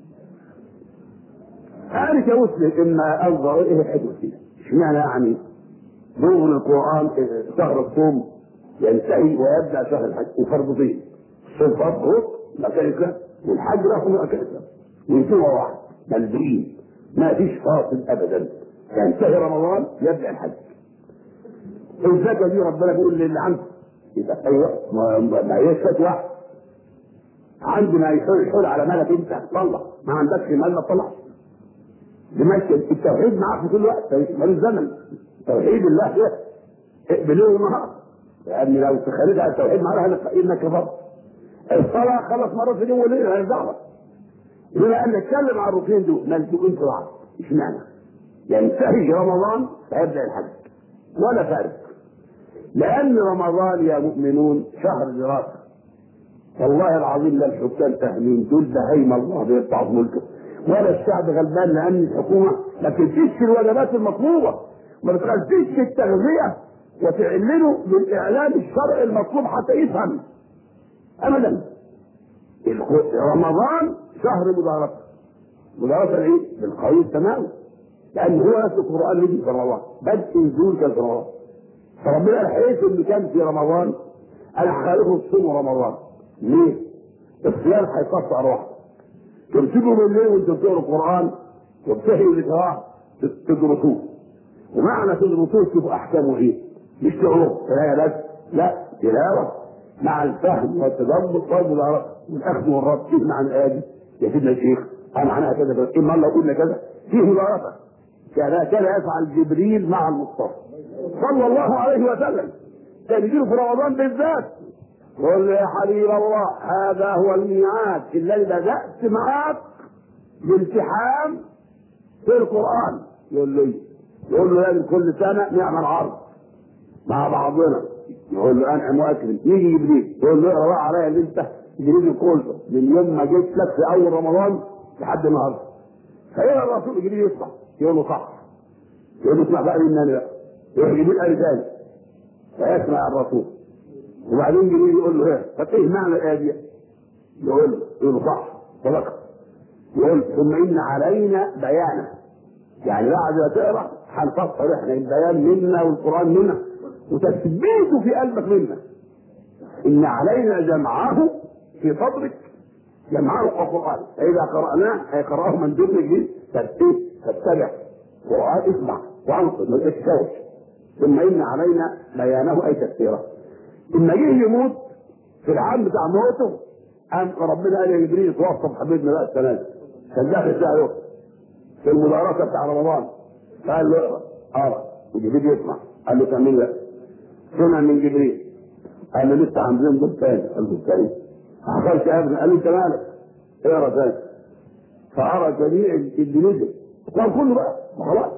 انا كمسلم اما انظر ايه الحكمه فيها؟ اشمعنى يعني ظهر القران شهر الصوم ينتهي ويبدا شهر الحج وفرضين، الصوم فرض مكانك والحج له مكانك وينتهي واحد ملزمين ما فيش فاصل ابدا، ينتهي رمضان يبدا الحج. الزكاه دي ربنا بيقول للي عنده يبقى ايوه ما هيش فتوى عندنا يحول على مالك انت تطلع، ما عندكش مال ما تطلعش. لماذا التوحيد معك في كل وقت مالوش زمن، توحيد الله كده اقبلوه النهار، لان لو تخليت على التوحيد معناها انك كفرت. الصلاه خلص مرات في اليوم وليله مالهاش دعوه. بما ان نتكلم عن الروتين دول ملزوقين في بعض، اشمعنى؟ ينتهي رمضان فيبدا الحج ولا فارق، لان رمضان يا مؤمنون شهر دراسه. والله العظيم لا الحكام فاهمين دول بهيم الله بيرفع ملكه، ولا الشعب غلبان، لان الحكومه ما بتنفذش الوجبات المطلوبه، ما بتنفذش التغذيه وتعلنه بالاعلام الشرعي المطلوب حتى يفهم ابدا. رمضان شهر مدارسه، مدارسه ايه؟ بالقوي السماوي، لان هو نفس القران نزل في رمضان، بدء نزول كان في رمضان. فربنا الحقيقه اللي كان في رمضان انا خالقه الصوم رمضان. ليه؟ الصيام هيقطع روحك، تمسكوا بالليل وانتوا بتقروا القران وبتحيوا القراءه تدرسوه، ومعنى تدرسوه تشوفوا احكامه ايه، مش تقروا قرايه بس، لا تلاوه مع الفهم والتدبر والمدارسه والاخذ والرد. ايه معنى الايه دي؟ يا سيدنا الشيخ انا معناها كذا كذا، اما الله قلنا كذا فيه مدارسه. كان كان يفعل جبريل مع المصطفى صلى الله عليه وسلم، كان يجيله في رمضان بالذات يقول له يا حبيب الله هذا هو الميعاد الذي بدات معك بامتحان في القران. يقول له يقول له لازم كل سنه نعمل عرض مع بعضنا، يقول له انعم واكرم. يجي جبريل يقول له اقرا عليا اللي انت جبريل كله من يوم ما جيت لك في اول رمضان لحد النهارده. فيقرا الرسول جبريل يسمع يقول له صح، يقول له اسمع بقى مني بقى، يروح جبريل قال ثاني فيسمع الرسول، وبعدين جبريل يقول له ايه؟ طب ايه معنى الايه دي؟ يقول له يقول له صح صدقت. يقول ثم ان علينا بيانه، يعني بعد ما تقرا هنفسر احنا البيان منا والقران منا وتثبيته في قلبك منا. ان علينا جمعه في صدرك، جمعه القران فاذا قراناه اي قراه من دون جديد فاتبع قران اسمع وانصت ما تتشوش. ثم ان علينا بيانه اي تفسيره. لما جه يموت في العام بتاع موته قام ربنا قال يا جبريل توصف حبيبنا بقى السنه دي، كان داخل ساعه في المدارسه بتاع رمضان، قال له اقرا اقرا وجبريل يسمع، قال له كمل لك. سمع من جبريل قال له لسه عاملين دور تاني، قال له تاني ما حصلش ابدا، قال له انت مالك اقرا تاني. فقرا جميع اللي نزل قال كله بقى خلاص،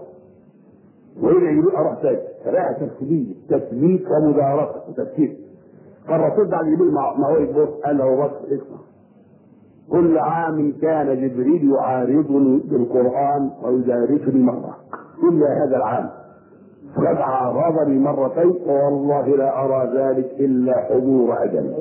ويرجع يقول اروح تاني، فلاقي تثبيت تثبيت ومدارسه وتفكير. فالرسول بعد يقول ما هو يبص قال له بص اسمع، كل عام كان جبريل يعارضني بالقران ويدارسني مره الا هذا العام فقد عارضني مرتين والله لا ارى ذلك الا حضور اجل.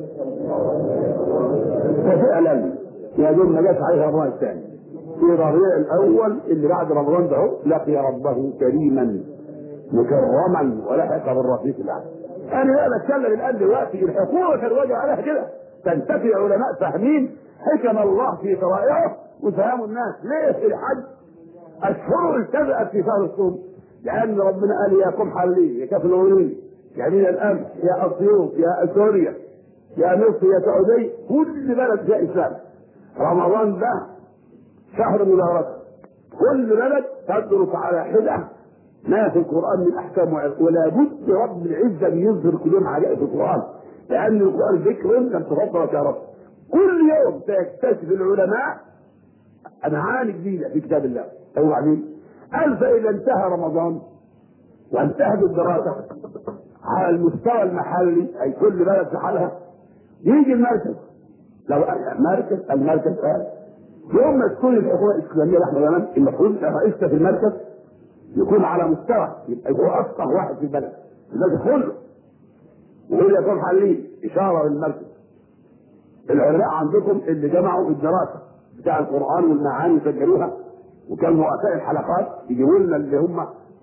وفعلا يا دول ما جاش عليها الراي الثاني في ربيع الاول اللي بعد رمضان ده لقي ربه كريما مكرما ولحق بالرفيق الاعلى. انا بقى بتكلم الان دلوقتي الحكومه كان واجب عليها كده تنتفي علماء فاهمين حكم الله في شرائعه وفهموا الناس ليه في الحج اشهر التزأت في شهر الصوم، لان ربنا قال يا قم حلي يا كفلوني يا مين الامس يا اسيوط يا سوريا يا مصر يا سعوديه كل بلد فيها اسلام. رمضان ده شهر مدارسه، كل بلد تدرس على حده ما في القران من احكام، ولا بد رب العزه بيظهر كل يوم عجائب في القران، لان القران ذكر لم تفضل يا رب. كل يوم تكتشف العلماء معاني جديده في كتاب الله. وبعدين قال فاذا انتهى رمضان وانتهت الدراسه على المستوى المحلي، اي كل بلد في حالها، يجي المركز. لو مركز المركز قال يوم ما تكون الحكومه الاسلاميه احنا زمان المفروض رئيسها في المركز يكون على مستوى، يبقى هو افقه واحد في البلد، الناس كله ويقول يا طب حلين اشاره للمركز. العلماء عندكم اللي جمعوا الدراسه بتاع القران والمعاني وسجلوها وكانوا رؤساء الحلقات يجيبوا لنا اللي هم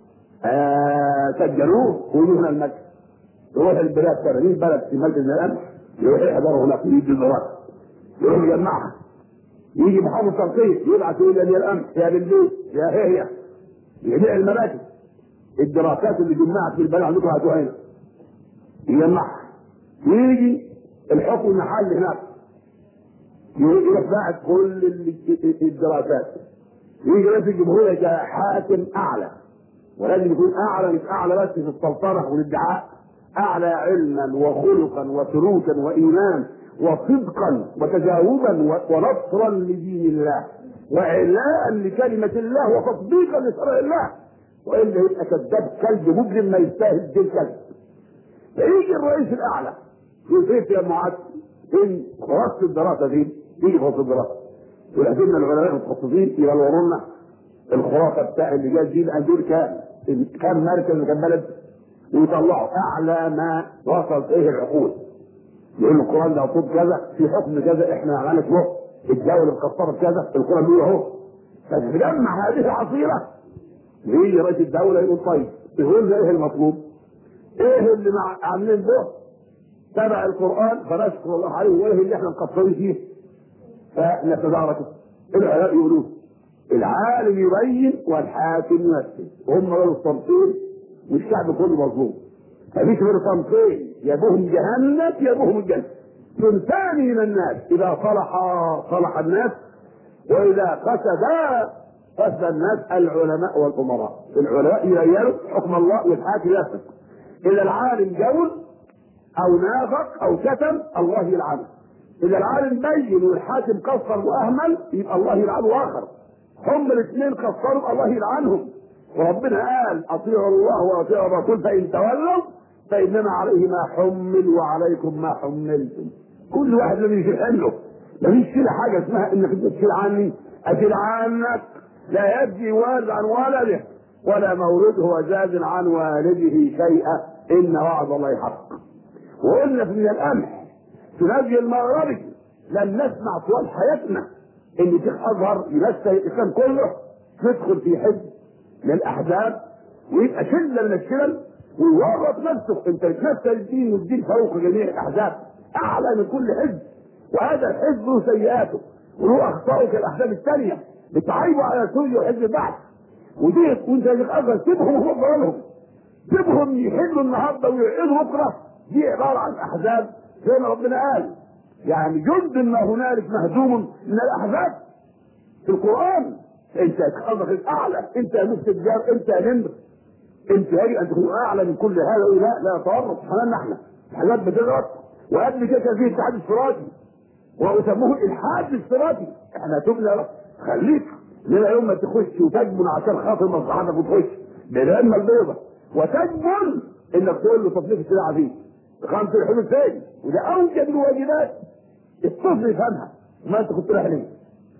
آه سجلوه ويجوا هنا المركز. يروح البلاد ثمانين بلد في مركز الامن يروح يحضروا هناك يجي الدراسه يروح يجمعها. يجي محافظ تنقيب يبعث الى الامن يا بالبيت يا هي هي يبيع المراكز الدراسات اللي جمعت في البلد عندكم هاتوها هنا يجمعها. يجي الحكم المحلي هناك يروح باعت كل الدراسات. يجي رئيس الجمهوريه كحاكم اعلى، ولازم يكون اعلى مش اعلى بس في السلطنه والادعاء، اعلى علما وخلقا وسلوكا وايمان وصدقا وتجاوبا ونصرا لدين الله واعلاء لكلمه الله وتطبيقا لشرع الله، والا يبقى كذاب كلب مجرم ما يستاهل دين كلب. فيجي الرئيس الاعلى يقول يا معاذ ان خلاصه الدراسه دي يجي خلاصه الدراسه ولازمنا العلماء المتخصصين يدوروا لنا الخرافه بتاع اللي جاي دي لان دول كام كام مركز وكام بلد ويطلعوا اعلى ما وصلت ايه العقول. يقول القران ده مطلوب كذا في حكم كذا احنا عملنا له الدوله مكسره كذا القران بيقول اهو. فتجمع هذه العصيره ويجي رئيس الدوله يقول طيب يقول ايه المطلوب؟ ايه اللي مع عاملين به تبع القران فنشكر الله عليه وايه اللي احنا مقصرين فيه فنتداركه. العلماء يقولون العالم يبين والحاكم ينفذ، هم غير الصنفين والشعب كله مظلوم. مفيش غير صنفين يبوهم جهنم يبوهم الجنه. صنفان من الناس اذا صلح صلح الناس واذا فسدا فسد الناس العلماء والامراء. العلماء يبينوا حكم الله والحاكم ينفذ. اذا العالم جول او نافق او كتم الله يلعنه. اذا العالم بين والحاكم قصر واهمل يبقى الله يلعنه اخر. هم الاثنين قصروا الله يلعنهم. وربنا قال اطيعوا الله واطيعوا الرسول فان تولوا فانما عليه ما حمل وعليكم ما حملتم. كل واحد لازم يشيل حمله. مفيش كده حاجه اسمها انك انت تشيل عني اشيل عنك. لا يجزي والد عن ولده ولا مولود هو جاز عن والده شيئا ان وعد الله حق. وقلنا من القمح في نجي المغربي لم نسمع طوال حياتنا ان شيخ ازهر يمثل الاسلام كله يدخل في حزب من الاحزاب ويبقى شله من الشلل ويورط نفسه. انت بتمثل الدين والدين فوق جميع الاحزاب اعلى من كل حزب، وهذا الحزب له سيئاته وله اخطائه كالاحزاب الثانيه بتعيبوا على سوريا وحزب البعث. ودي وانت يا شيخ ازهر سيبهم هم ضلالهم، سيبهم يحلوا النهارده ويعيدوا بكره. دي عباره عن احزاب زي ما ربنا قال يعني جند ما هنالك مهزوم من الاحزاب في القران. انت قصدك الاعلى، انت يا مفتي الجار، انت يا نمر، انت يجب ان تكون اعلى من كل هذا. لا لا يتورط حنان احنا حاجات بتغلط. وقبل كده كان فيه الاتحاد الصراطي ويسموه الالحاد الصراطي. احنا تبنى خليك لنا يوم ما تخش وتجبن عشان خاطر مصلحتك وتخش بالعلمه البيضاء وتجبن انك تقول له تطبيق السلاح فيه خمس الحدود تاني. وده اوجد الواجبات الطفل يفهمها. ما انت كنت رايح ليه؟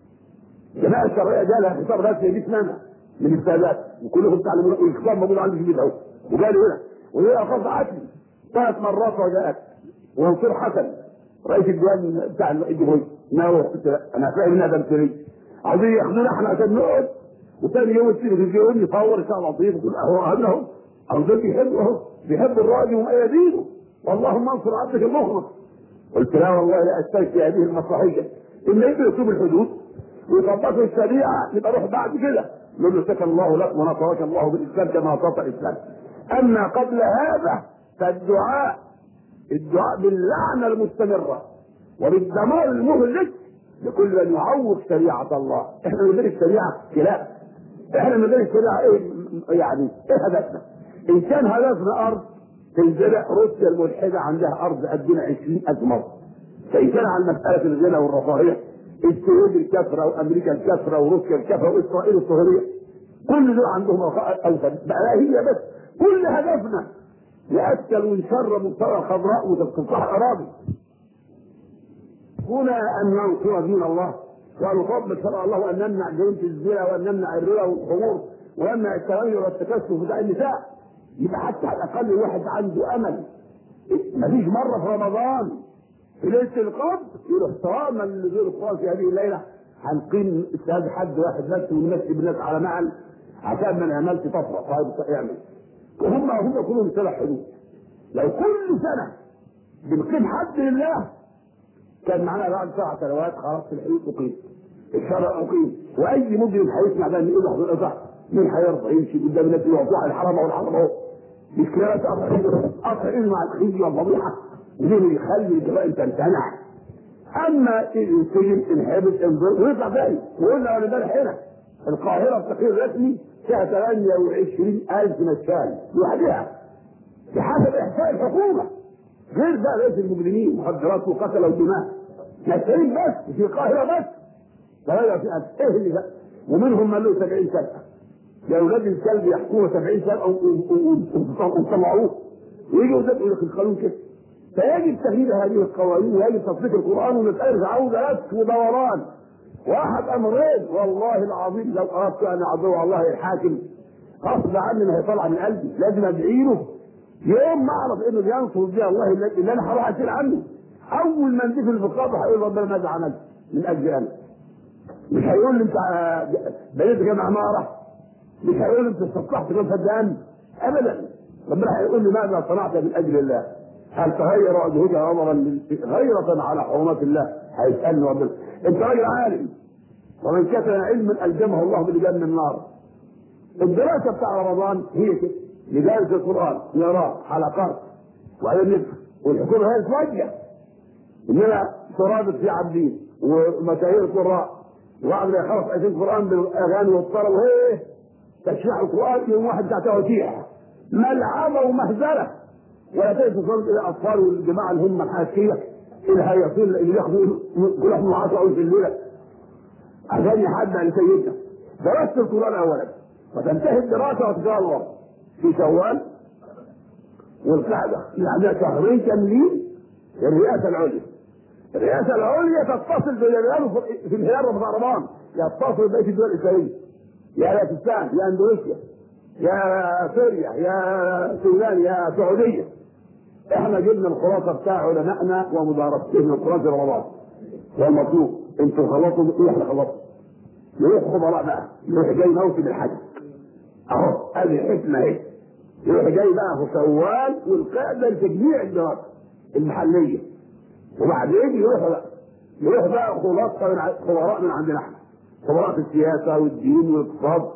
الجماعه الشرعيه جالها خطاب رسمي دي اسمها من السادات وكلهم تعلمون الخطاب موجود عندي في البيت اهو وجالي هنا وهي اخذ عتلي ثلاث مرات وجاءت ومنصور حسن رئيس الديوان بتاع الجمهوريه ما هو انا فاهم انها تمثيليه عايزين ياخدونا احنا عشان نقعد وثاني يوم التلفزيون يصور الشعب العظيم يقول اهو اهلهم او دول بيحبوا اهو بيحبوا الراجل ومؤيدينه واللهم انصر عبدك المخلص. قلت لا والله لا استيقظ هذه المصلحيه ان يبقى يسوب الحدود ويطبقوا الشريعه يبقى روح بعد كده نقول له شكر الله لك ونصرك الله بالاسلام كما نصرت الاسلام. اما قبل هذا فالدعاء الدعاء باللعنه المستمره وبالدمار المهلك لكل من يعوق شريعه الله. احنا من غير الشريعه خلاف. احنا من غير الشريعه ايه يعني ايه هدفنا؟ ان كان هدفنا ارض تنزرع روسيا الملحده عندها ارض قدنا عشرين ألف مره. فان كان عن مساله الغنى والرفاهيه السعود الكفره وامريكا الكفره وروسيا الكفره واسرائيل الصهيونيه كل دول عندهم اوثان، بقى هي بس كل هدفنا ياكل ونشرب ونصير خضراء وتصلح الاراضي. هنا ان ننصر دين الله وان نطبق شرع الله وان نمنع جريمه الزنا وان نمنع الربا والخمور ونمنع التغير والتكسف بتاع النساء. يبقى حتى على الاقل الواحد عنده امل. مفيش مره في رمضان في ليله القدر يروح صوام اللي غير الصوم في هذه الليله هنقيم استاذ حد واحد بس ونمشي بالناس على معل عشان ما نعملش طفره. طيب اعمل. هم هم كلهم سبع حدود. لو كل سنه بنقيم حد لله كان معانا بعد سبع سنوات خلاص في الحدود اقيم. الشرع اقيم واي مجرم هيسمع ده يقول له اقطع مين هيرضى يمشي قدام الناس يوقعوا على الحرام والحرام اهو. مش كده قطع ايده مع الخزي والفضيحه ودي اللي يخلي الجرائم تمتنع. اما السجن انحبس انظر ويطلع تاني. وقلنا ولا امبارح هنا القاهره التقرير الرسمي فيها ثمانية وعشرين ألف نشال لوحدها بحسب احصاء الحكومه، غير بقى رئيس المجرمين مخدرات وقتل ودماء. نشالين بس في القاهره بس ثمانية وعشرين ألف. ايه اللي بقى؟ ومنهم من له سبعين سنه. يا اولاد الكلب يحكموا سبعين سنه وطلعوه ويجوا يقول لك القانون كده. فيجب تغيير هذه القوانين ويجب تطبيق القران والمسائل عوده لف ودوران. واحد امرين والله العظيم لو اردت ان اعذر الله الحاكم غصب عني ما هيطلع من قلبي لازم ادعي له يوم ما اعرف انه بينصر بها الله اللي انا هروح اشيل عنه. اول ما ندخل في القبر هيقول ربنا ماذا عملت من اجل انا. مش هيقول لي انت بنيت جامع عماره، مش هيقول لي انت استطعت كم فدان ابدا. ربنا هيقول لي ماذا صنعت من اجل الله. هل تغير وجهك نظرا غيرة على حرمات الله؟ هيسالني ربنا. انت راجل عالم ومن كتب علما الجمه الله بلجان النار. الدراسه بتاع رمضان هي كده لدارس القران نقراه حلقات وبعدين نفهم والحكومه هي توجه اننا ترابط في عابدين ومشاهير قراء وبعد ما يخلص آيتين القران بالاغاني والطرب وهي تشريع القران يوم واحد بتاع توتيح ملعبه ومهزله. ولا تنسوا صلاه الاطفال والجماعه اللي هم حاشيه الهياصين اللي ياخذوا كل واحد معاه في الليله عشان يحدى لسيدنا. درست القران اولا وتنتهي الدراسه وتجاوب في شوال والقعده يعني شهرين كاملين. الرئاسه العليا الرئاسه العليا تتصل باليابان في انهيار رمضان، يتصل بقيه الدول الاسلاميه يا باكستان يا اندونيسيا يا سوريا يا سودان يا سعوديه. احنا جبنا الخلاصه بتاع علمائنا ومدارستهم القران في رمضان والمطلوب انتوا خلصتوا واحنا خلصنا يروح خبراء بقى يروح جاي موسم الحج اهو ادي الحكمه اهي. يروح جاي بقى في شوال والقاعده لتجميع الدراسه المحليه وبعدين يروح بقى يروح بقى خلاصه من خبراء من عندنا احنا خبراء في السياسه والدين والاقتصاد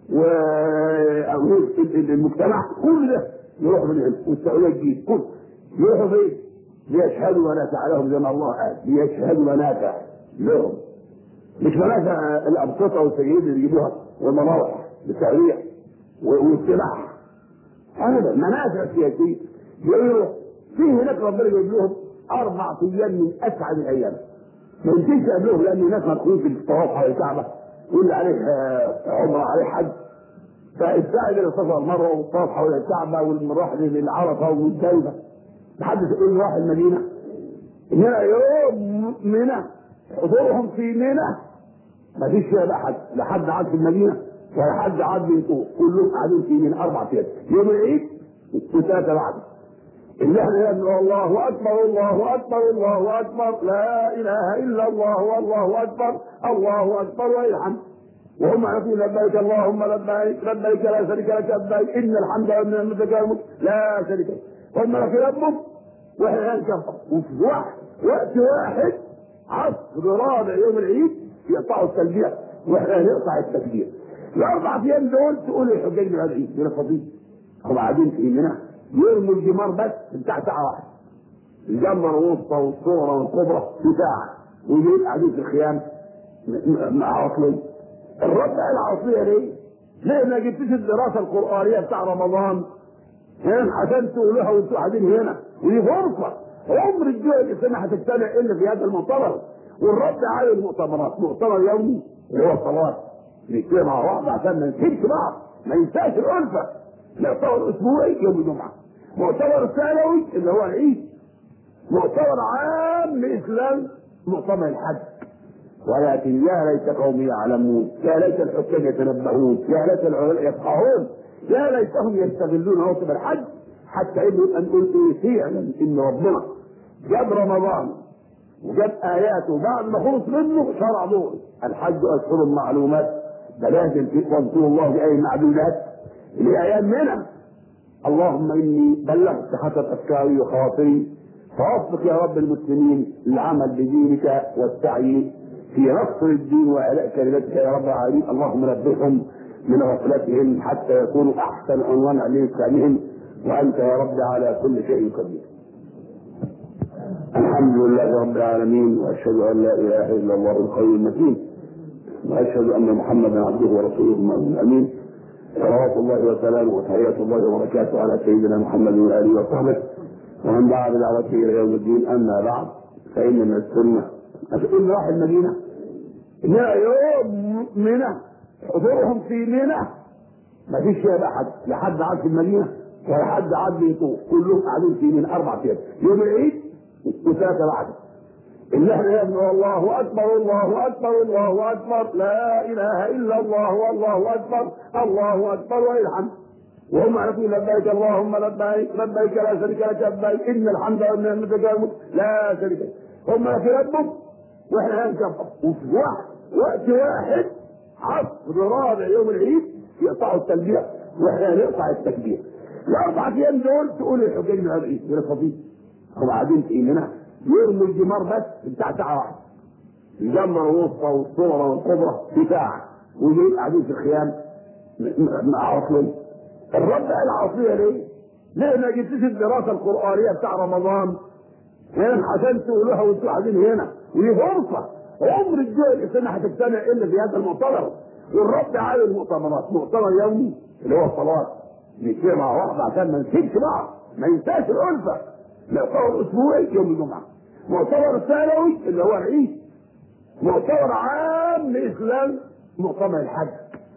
وامور المجتمع كل ده يروح من هنا والسعوديه تجيب كل يروحوا فين؟ ليشهدوا منافع لهم زي ما الله قال ليشهدوا منافع لهم مش منافع الابسطه والسجاير اللي يجيبوها والمراوح بالتهريع والسلاح ابدا منافع سياسيه. يقولوا في هناك ربنا يجيب لهم اربع ايام من اسعد الايام ما يمكنش قبلهم لان الناس مدخولين في الطواف حول الكعبه واللي عليه عمره عليه حج فالسائل اللي سافر مره والطواف حول الكعبه والمراح للعرفه والمزدلفه محدش يقول راح المدينه انما يوم منى حضورهم في منى ما فيش فيها بقى حد لا حد قعد في المدينه ولا حد قعد بيطوف كلهم قاعدين في منى اربع ايام يوم العيد وثلاثه بعد اللي احنا نقول الله اكبر الله اكبر الله اكبر لا اله الا الله والله اكبر الله اكبر والحمد وهم يقولون لبيك اللهم لبيك لبيك لا شريك لك لبيك ان الحمد لله لله لا شريك لك هم لك ربهم واحنا نكفر وفي واحد وقت واحد عصر رابع يوم العيد يقطعوا التلبيه واحنا نقطع التكبير. الاربع ايام دول تقول الحجاج بعد العيد من الفضيل هم قاعدين في منى يرموا الجمار بس بتاع ساعه واحده الجمره الوسطى والصغرى والكبرى في ساعه ويجوا قاعدين في الخيام مع عطليه. الرب قال عطليه ليه؟ ليه ما جبتش الدراسه القرانيه بتاع رمضان هنا عشان تقولوها وانتوا قاعدين هنا ودي فرصه عمر الدول الاسلاميه هتجتمع الا في هذا المؤتمر. والرب عامل مؤتمرات مؤتمر يومي اللي هو الصلاه نجتمع مع بعض عشان ما نسيبش بعض، ما ننساش الألفة. مؤتمر أسبوعي يوم الجمعة، مؤتمر سنوي اللي هو العيد، مؤتمر عام لإسلام مؤتمر الحج. ولكن يا ليت قومي يعلمون، يا ليت الحكام يتنبهون، يا ليت العلماء يفقهون، يا ليتهم يستغلون موسم الحج حتى انه نقول ايه فعلا ان ربنا جاب رمضان وجاب اياته بعد ما خلص منه شرع دول الحج اشهر معلومات، ده لازم واذكروا الله باي معدودات اللي ايام منها. اللهم اني بلغت حسب افكاري وخواطري، فوفق يا رب المسلمين للعمل بدينك والسعي في نصر الدين واعلاء كلمتك يا رب العالمين. اللهم نبههم من غفلتهم حتى يكونوا احسن عنوان لاسلامهم، وانت يا رب على كل شيء قدير. الحمد لله رب العالمين، واشهد ان لا اله الا الله القوي المتين، واشهد ان محمدا عبده ورسوله الامين، صلوات الله وسلامه وتحيات الله وبركاته على سيدنا محمد واله وصحبه ومن دعا بدعوته الى يوم الدين. اما بعد، فان من السنه ان راح المدينه لا يوم منى حضورهم في منى ما فيش فيها احد، لا حد قعد في المدينه ولا حد قعد بيطوف، كلهم قاعدين في منى اربع ايام، يوم العيد وثلاثه بعده. اللي احنا يا الله اكبر الله اكبر الله اكبر لا اله الا الله والله اكبر الله اكبر والحمد، وهم يقولون لبيك اللهم لبيك لبيك لا شريك لك لبيك ان الحمد والنعمة لك لا شريك لك. هم يتلبوا واحنا هنكفر، وفي واحد وقت واحد عصر رابع يوم العيد يقطعوا التلبيه واحنا نقطع التكبير. الاربع ايام دول تقول الحجاج من العيد من الخطيب هم قاعدين في منى يرموا الجمار بس بتاع ساعه واحده، الجمره الوسطى والصغرى والكبرى في ساعه، ودول قاعدين في الخيام مع عصرهم. الرب قال عصيه ليه؟ ليه ما جبتش الدراسه القرانيه بتاع رمضان هنا عشان تقولوها وانتوا قاعدين هنا؟ ودي فرصه عمر الدول السنه هتجتمع الا في هذا المؤتمر. والرب عامل المؤتمرات، مؤتمر يومي اللي هو الصلاه نجتمع مع بعض عشان ما نسيبش بعض، ما ننساش الالفه. مؤتمر اسبوعي يوم الجمعه، مؤتمر سنوي اللي هو العيد، مؤتمر عام لاسلام مؤتمر الحج.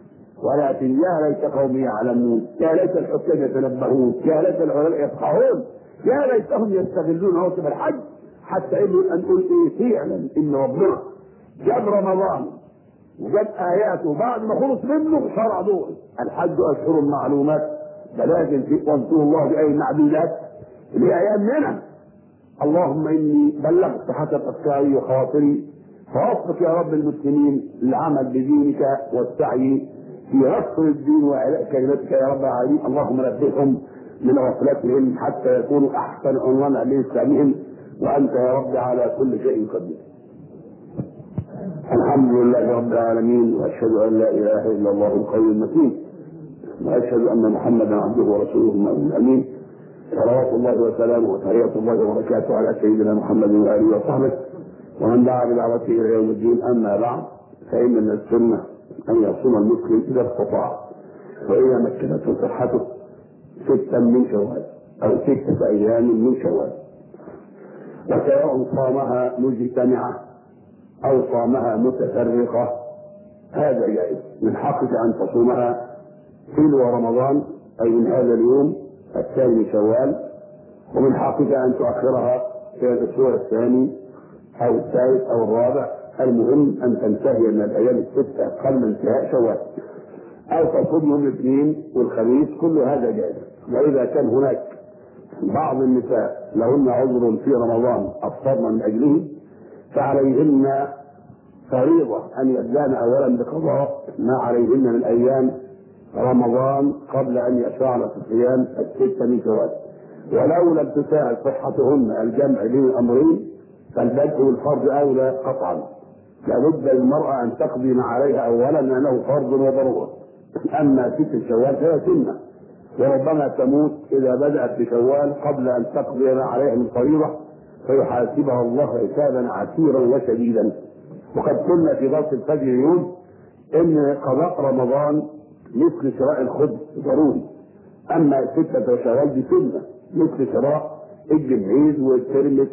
ولكن يا ليت قومي يعلمون، يا ليت الحكام يتنبهون، يا ليت العلماء يفقهون، يا ليتهم يستغلون موسم الحج حتى انه نقول ايه فعلا ان ربنا جاب رمضان وجاب اياته بعد ما خلص منه شرع دول الحج اشهر معلومات، ده لازم واذكروا الله باي معدودات اللي ايام منها. اللهم اني بلغت حسب افكاري وخواطري، فوفق يا رب المسلمين للعمل بدينك والسعي في نصر الدين واعلاء كلمتك يا رب العالمين. اللهم نبههم من غفلتهم حتى يكونوا احسن عنوان لاسلامهم، وانت يا رب على كل شيء قدير. الحمد لله رب العالمين، واشهد ان لا اله الا الله القوي المتين، واشهد ان محمدا عبده ورسوله الامين، صلوات الله وسلامه وتحيات الله وبركاته على سيدنا محمد واله وصحبه ومن دعا بدعوته الى يوم الدين. اما بعد، فان من السنه ان يصوم المسلم اذا استطاع واذا مكنته صحته ستا من شوال او سته ايام من شوال، وسواء صامها مجتمعه او صامها متفرقه هذا جائز. من حقك ان تصومها حلو رمضان اي من هذا اليوم الثاني من شوال، ومن حقك ان تؤخرها في الاسبوع الثاني او الثالث او الرابع، المهم ان تنتهي من الايام السته قبل انتهاء شوال، او تصوم يوم الاثنين والخميس، كل هذا جائز. واذا كان هناك بعض النساء لهن عذر في رمضان افطرن من اجله فعليهن فريضه ان يبدان اولا بقضاء ما عليهن من ايام رمضان قبل ان يشرعن في الصيام السته من شوال. ولو لم تساعد صحتهن الجمع بين الامرين فالبدء بالفرض اولى قطعا. لابد للمراه ان تقضي ما عليها اولا لانه فرض وضروره، اما ست شوال فهي سنه، وربما تموت اذا بدات بشوال قبل ان تقضي ما عليها من فريضه فيحاسبها الله حسابا عسيرا وشديدا. وقد قلنا في درس الفجر اليوم ان قضاء رمضان مثل شراء الخبز ضروري، اما ستة شوال دي سنة مثل شراء الجمعيز والترمس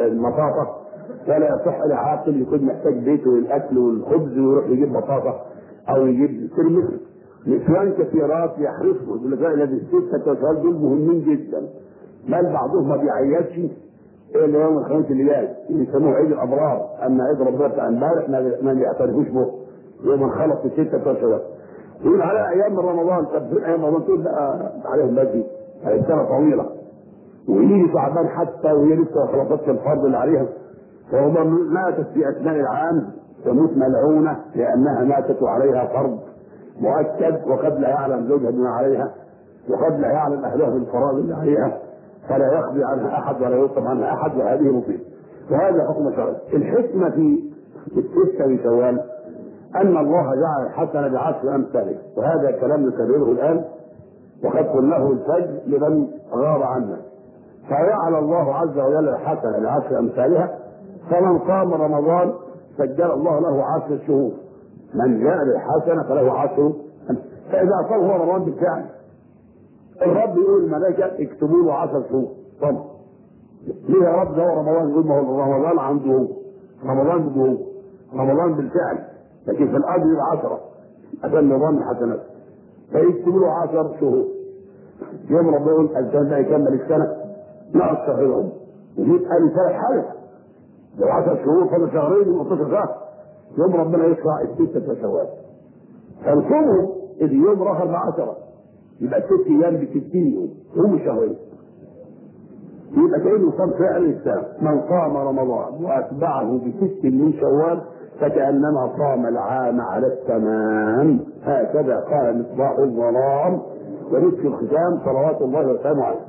والبطاطا، فلا يصح لعاقل يكون محتاج بيته للاكل والخبز ويروح يجيب بطاطا او يجيب ترمس. نسوان كثيرات يحرصوا يقول لك لا دي الستة شهور دول مهمين جدا، بل بعضهم ما بيعيطش الا يوم الخميس اللي جاي يسموه عيد الابرار، اما عيد ربنا بتاع امبارح ما بيعترفوش به يوم انخلص في ستة شهور. يقول على ايام رمضان، طب في ايام رمضان تقول بقى عليهم بدري، هي سنه طويله ويجي تعبان حتى وهي لسه ما خلصتش الفرض اللي عليها، وهو ماتت في اثناء العام تموت ملعونه لانها ماتت وعليها فرض مؤكد، وقد لا يعلم زوجها بما عليها، وقد لا يعلم اهلها بالفرائض اللي عليها، فلا يقضي عنها احد ولا يطلب عنها احد، وهذه مصيبه. وهذا حكم شرعي. الحكمه في السته من شوال ان الله جعل الحسنه بعشر امثاله، وهذا كلام نكرره الان وقد قلناه الفجر لمن غاب عنا. فجعل الله عز وجل الحسنه بعشر امثالها، فمن قام رمضان سجل الله له عشر شهور، من جاء بالحسنه فله عشر. فاذا صام هو رمضان بالفعل الرب يقول الملائكه اكتبوا له عشر شهور. طب ليه يا رب؟ هو رمضان يقول ما هو رمضان عنده هو، رمضان بده هو، رمضان بالفعل، لكن في الاجر عشره عشان نظام الحسنات، فيكتبوا له عشر شهور. يوم ربنا يقول الانسان ده يكمل السنه ناقص شهرين، يجيب ثاني ثلاث حاجه لو عشر شهور فضل شهرين و اتناشر شهر، يوم ربنا يشرع السته شوال فنصومهم اذ يوم اخر ب عشره، يبقى ست ايام ب ستين يوم هم شهرين، يبقى كانه صام فعل السنه. من قام رمضان واتبعه بست من شوال فكانما صام العام على التمام، هكذا قال مصباح الظلام ونصف الختام صلوات الله وسلامه عليه.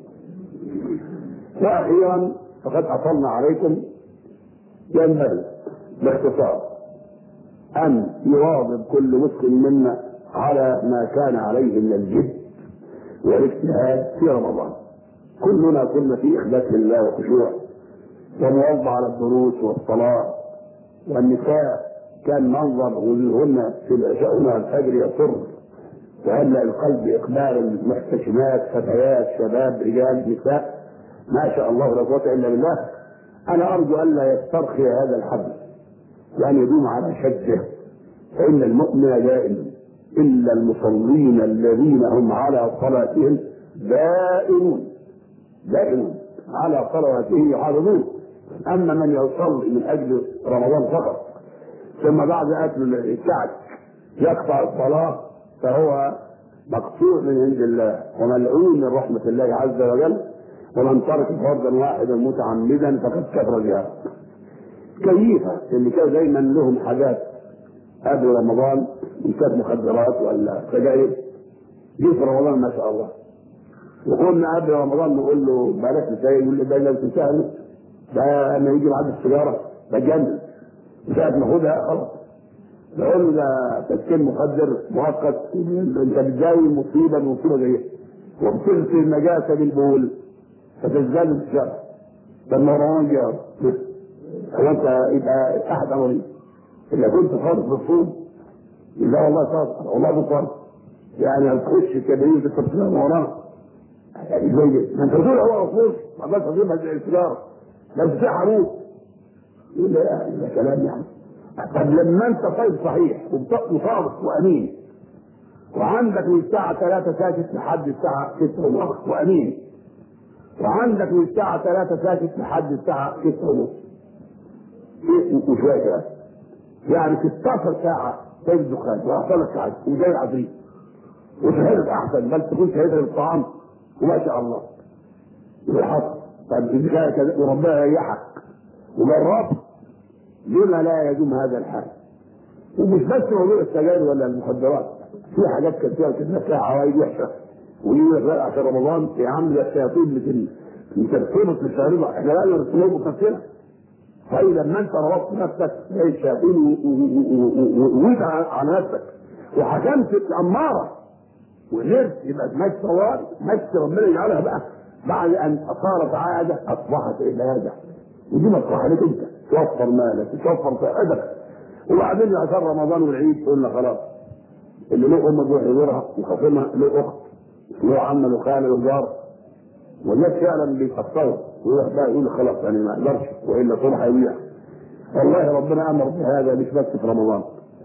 واخيرا فقد اطلنا عليكم، ينبغي باختصار ان يواظب كل مسلم منا على ما كان عليه من الجد والاجتهاد في رمضان. كلنا كنا في اخلاص لله وخشوع ومواظبه على الدروس والصلاه، والنساء كان منظر وجوههن في العشاء والفجر يسر ويملا القلب اقبال المحتشمات، فتيات شباب رجال نساء ما شاء الله لا قوه الا بالله. انا ارجو الا يسترخي هذا الحدث وان يدوم على شده، فان المؤمن دائم الا المصلين الذين هم على صلاتهم دائمون دائمون على صلواتهم يحافظون. اما من يصلي من اجل رمضان فقط ثم بعد اكل الكعك يقطع الصلاه فهو مقطوع من عند الله وملعون من رحمه الله عز وجل، ومن ترك فرضا واحدا متعمدا فقد كفر بها. كيفه اللي كانوا دايما لهم حاجات قبل رمضان ان كانت مخدرات ولا سجاير، جه في رمضان ما شاء الله، وقلنا قبل رمضان نقول له بلاش سجاير، يقول لي ده لو تسهل ده لما يجي بعد السيجاره ده جنن، ساعه ما خدها خلاص نقول له ده تسكين مخدر مؤقت، انت بتزاوي مصيبه مصيبه زيها وبتغسل النجاسه بالبول فتزداد الشر. لما رمضان جه هو انت يبقى احد امرين، اذا كنت صادق في الصوم لا والله صادق والله بصادق، يعني هتخش كبير في التفصيل وراه يعني زي ما انت تقول هو رسول ما بس تجيبها زي السيجاره لو في حروف يقول لي ده كلام يعني. طب لما انت طيب صحيح وصادق وامين وعندك من الساعه ثلاثة ساكت لحد الساعه ستة ونص وامين، وعندك من الساعه ثلاثة ساكت لحد الساعه ستة ونص وشويه كده، يعني ستاشر ساعه طيب الدخان ويحصل لك ساعات وجاي عفريت وشهادك احسن بل تكون شهاده للطعام وما شاء الله والحصر. طب اذا كذا وربنا يريحك وجربت لما لا يدوم هذا الحال. ومش بس موضوع السجاير ولا المخدرات، في حاجات كثيره كده فيها عوائد وحشه ويقول لك عشان رمضان يا عم ده الشياطين بترتبط في الشهر، احنا لا نرتبط مكفره. فاذا لما انت ربطت نفسك زي الشياطين وويت على نفسك وحكمت الاماره وغيرت يبقى ماشي صواب ماشي ربنا يجعلها بقى بعد ان صارت عاده اصبحت عباده، ودي مصلحه لك انت توفر مالك توفر صحتك. وبعدين عشان رمضان والعيد قلنا خلاص اللي له ام يروح يزورها وخاصمها له اخت له عم له خاله له جار، والناس فعلا بيتاثروا ويروح بقى يقول خلاص انا ما اقدرش والا صلح هيضيع. والله ربنا امر بهذا مش بس في رمضان،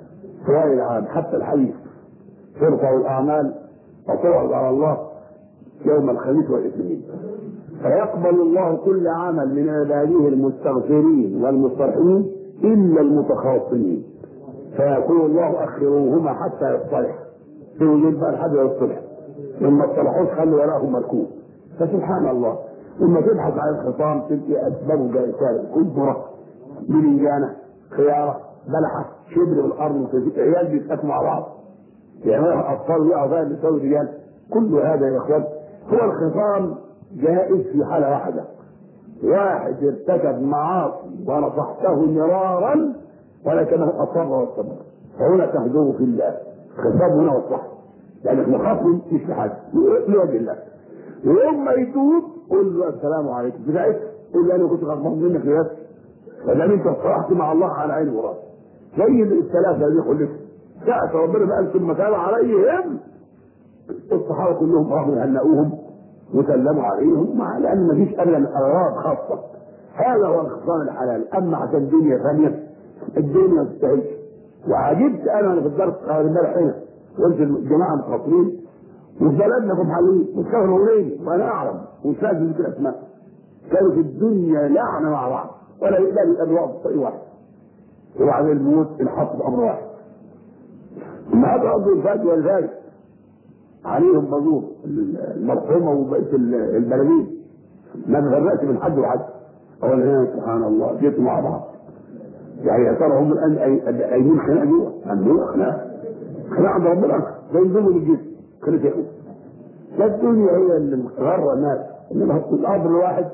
سواء العام حتى الحديث ترفع الأعمال وتعرض على الله يوم الخميس والاثنين، فيقبل الله كل عمل من عباده المستغفرين والمسترحمين إلا المتخاصمين، فيقول الله أخروهما حتى يصطلح في وجود بقى لحد يصطلح، لما اصطلحوش خلوا وراهم مركوب. فسبحان الله لما تبحث عن الخصام تلقي أسبابه جائزة، كزبرة بلنجانة خيارة بلحة شبر بالأرض، عيال بيتقاتلوا مع بعض يعني أطفال يقعوا زي اللي يسوي رجال. كل هذا يا إخوان هو الخصام جائز في حالة واحدة، واحد ارتكب معاصي ونصحته مرارا ولكنه أصر واستمر، فهنا تهجره في الله. الخصام هنا والصح يعني المخاصم مش لحد لوجه الله، ويوم ما يتوب قل له السلام عليكم بتاعتك، قل له انا كنت غضبان منك يا اخي، فدام انت اصطلحت مع الله على عيني وراسي زي الثلاثه اللي خلفوا ساعه ربنا قال ثم تاب عليهم، الصحابه كلهم راحوا هنأوهم وسلموا عليهم، مع لان ما فيش ابدا اغراض خاصه. هذا هو الخصام الحلال. اما عشان الدنيا ثانيه الدنيا ما تستاهلش. وعجبت انا في الدرس امبارح هنا قلت الجماعه مخاطرين وفي بلدنا في حلوين وكانوا وليلي وانا اعلم ومش لازم ذكر اسماء، كانوا في الدنيا لعنه مع بعض ولا يقبلوا الانواع بطريق واحد، وبعد الموت انحط بامر واحد. النهارده ارض الفجر والفجر عليهم مزور المرحومه وبقيه البلدين ما تفرقش من حد وحد. اقول هنا سبحان الله جيتوا مع بعض يعني يا ترى هم الان قايمين خناقه جوه؟ عندهم خناقه خناقه عند ربنا زي نظام الجسم كانت يقول. لا الدنيا هي اللي مغره الناس، انما القبر الواحد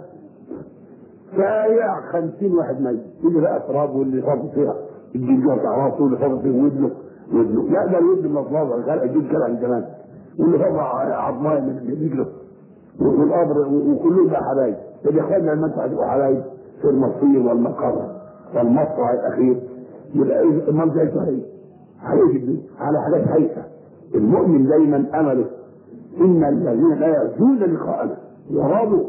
فيا خمسين واحد ميت، اللي بقى تراب واللي فاضي فيها الجلجال بتاع راسه واللي فاضي فيه ودنه ودنه لا ده الود من الاطراف خلق الجلد كده عن زمان، واللي فاضي عظماء من رجله والقبر وكلهم بقى حبايب. طب يا اخوانا لما انتوا هتبقوا حبايب في المصير والمقر والمصرع الاخير يبقى المنطقه الشهريه عليه الدنيا على حاجات هيئه. المؤمن دايما امله ان الذين لا يرجون لقاءنا يرادوا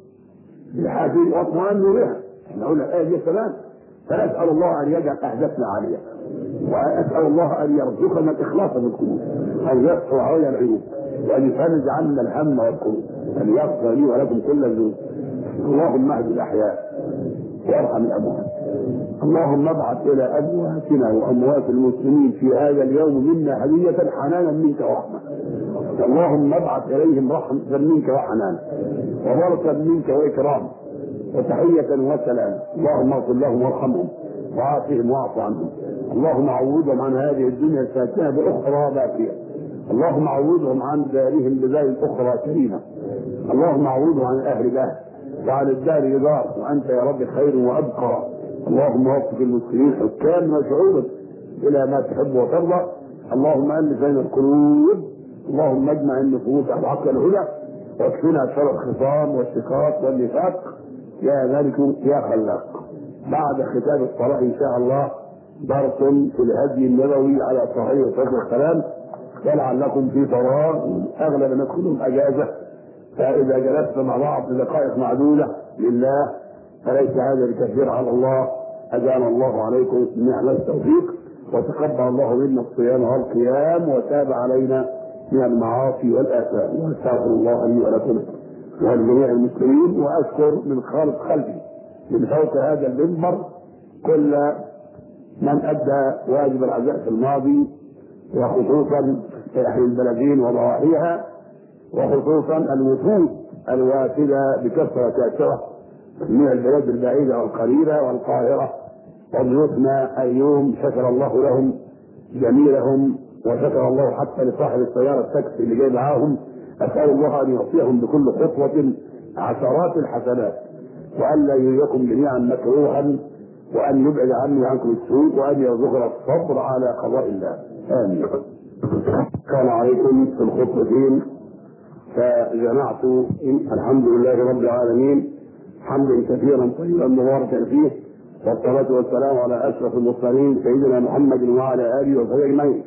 بهذه واطمئنوا بها. احنا قلنا الايه دي كمان، فنسال الله ان يجعل اهدافنا عاليه، واسال الله ان يرزقنا الاخلاص في القلوب، ان يقطع علينا العيوب، وان يفرج عنا الهم والكروب، ان يغفر لي ولكم كل الذنوب. اللهم اهد الاحياء وارحم الاموات. اللهم ابعث الى امواتنا واموات المسلمين في هذا اليوم منا هديه حنانا منك ورحمه. اللهم ابعث اليهم رحمه منك وحنانا وبركه منك واكرام وتحيه وسلام. اللهم اغفر لهم وارحمهم وعافهم واعف عنهم. اللهم عوضهم عن هذه الدنيا الساكنه باخرى باقيه. اللهم عوضهم عن دارهم بدار اخرى كريمه. اللهم عوضهم عن اهل دار وعن الدار دار، وانت يا رب خير وابقى. اللهم وفق المسلمين حكاما وشعوبا الى ما تحب وترضى. اللهم الف بين القلوب. اللهم اجمع النفوس على حق الهدى واكفنا شر الخصام والشقاق والنفاق يا مالك يا خلاق. بعد ختام الصلاه ان شاء الله درس في الهدي النبوي على صحيح فجر الكلام، ولعلكم في فراغ اغلب الناس كلهم اجازه، فاذا جلسنا مع بعض دقائق معدوده لله فليس هذا بكثير على الله. اجعل الله عليكم نعم التوفيق وتقبل الله منا الصيام والقيام وتاب علينا من المعاصي والاثام، واستغفر الله لي ولكم ولجميع المسلمين. واشكر من خالق قلبي من فوق هذا المنبر كل من ادى واجب العزاء في الماضي، وخصوصا في اهل البلدين وضواحيها، وخصوصا الوفود الوافده بكثره كثره من البلاد البعيده والقريبه والقاهره وضيوفنا اليوم، شكر الله لهم جميلهم وشكر الله حتى لصاحب السياره التاكسي اللي جاي معاهم. اسال الله ان يعطيهم بكل خطوه عشرات الحسنات، وان لا يريكم جميعا مكروها، وان يبعد عني وعنكم السوء، وان يرزقنا الصبر على قضاء الله. امين. كان عليكم في الخطبتين فجمعت الحمد لله رب العالمين حمدا كثيرا طيبا مباركا فيه، والصلاه والسلام على اشرف المرسلين سيدنا محمد وعلى اله وصحبه اجمعين.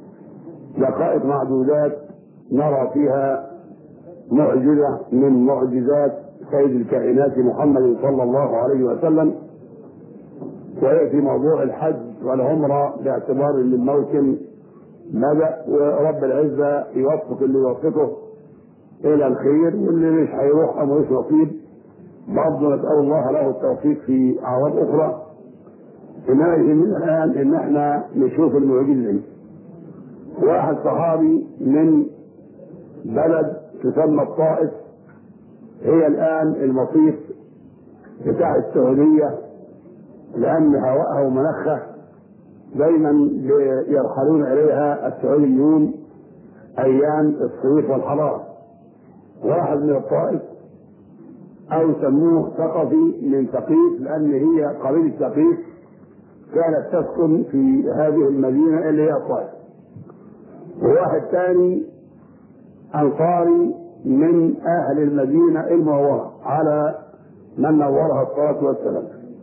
دقائق معدودات نرى فيها معجزه من معجزات سيد الكائنات محمد صلى الله عليه وسلم، وهي في موضوع الحج والعمره باعتبار ان الموسم بدأ، ورب العزه يوفق اللي يوفقه الى الخير، واللي مش هيروح او مش نصيب برضه نسال الله له التوفيق في اعوام اخرى. انما يهمنا الان ان احنا نشوف المعجزه. واحد صحابي من بلد تسمى الطائف، هي الان المصيف بتاع السعوديه، لان هواءها ومناخها دايما يرحلون اليها السعوديون ايام الصيف والحراره. واحد من الطائف، او سموه ثقفي من ثقيف، لان هي قبيله ثقيف كانت تسكن في هذه المدينه اللي هي الطائف. وواحد ثاني انصاري من اهل المدينه المنوره على من نورها الصلاه والسلام.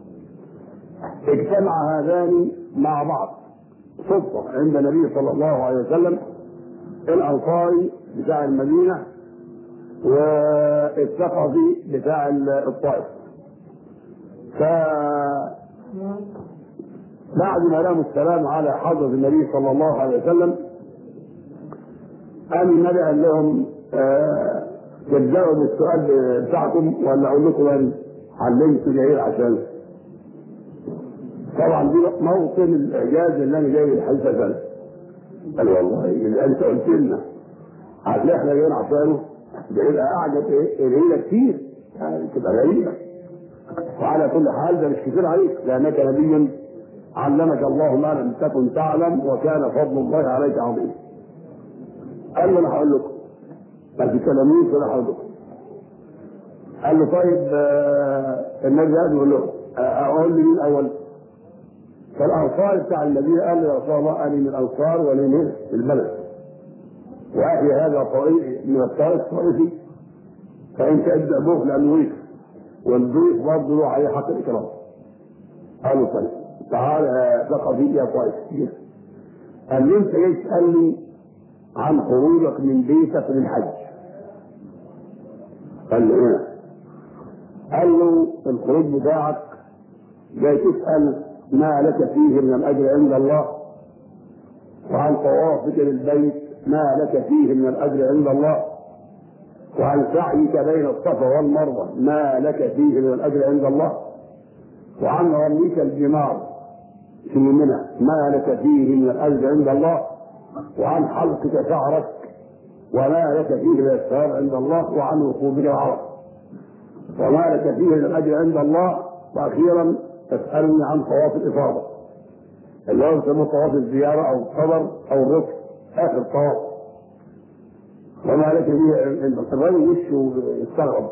اجتمع هذان مع بعض صدفه عند النبي صلى الله عليه وسلم، الانصاري بتاع المدينه والثقفي بتاع الطائف. ف بعد ما لهم السلام على حضرة النبي صلى الله عليه وسلم، قال النبي قال لهم آه تبدأوا بالسؤال بتاعكم ولا أقول لكم أن علمت جاي عشان. طبعا دي موطن الإعجاز اللي أنا جاي الحديث ده. قال والله اللي أنت قلت لنا عشان إحنا جايين عشانه ده يبقى أعجب إيه؟ الهيلة كتير يعني تبقى غريبة. وعلى كل حال ده مش كتير عليك، لأنك نبي علمك الله ما لم تكن تعلم وكان فضل الله عليك عظيم. قال له انا هقول لكم، ما تكلموش ولا هقول لكم. قال له طيب آه النبي قال يقول له اقول لي مين الاول؟ فالانصار بتاع المدينه قال له يا رسول الله انا من الانصار وانا من البلد، واهلي هذا طريق من الطائف طائفي، فانت ابدا به لانه ضيف، والضيف برضه له عليه حق الاكرام. قال له طيب تعال ثقفي يا طائف. قال له انت جاي تسالني عن خروجك من بيتك للحج. قال له ايه؟ قال له الخروج بتاعك جاي تسال ما لك فيه من الاجر عند الله، وعن طوافك للبيت ما لك فيه من الاجر عند الله، وعن سعيك بين الصفا والمروه ما لك فيه من الاجر عند الله، وعن رميك الجمار في منى ما لك فيه من الاجر عند الله، وعن حلقك شعرك وما لك فيه من الثواب عند الله، وعن وقوفك العرب وما لك فيه من الاجر عند الله. واخيرا تسالني عن طواف الافاضه اللي هو يسموه طواف الزياره او القبر او الركن، اخر طواف، وما لك فيه. الرجل وشه استغرب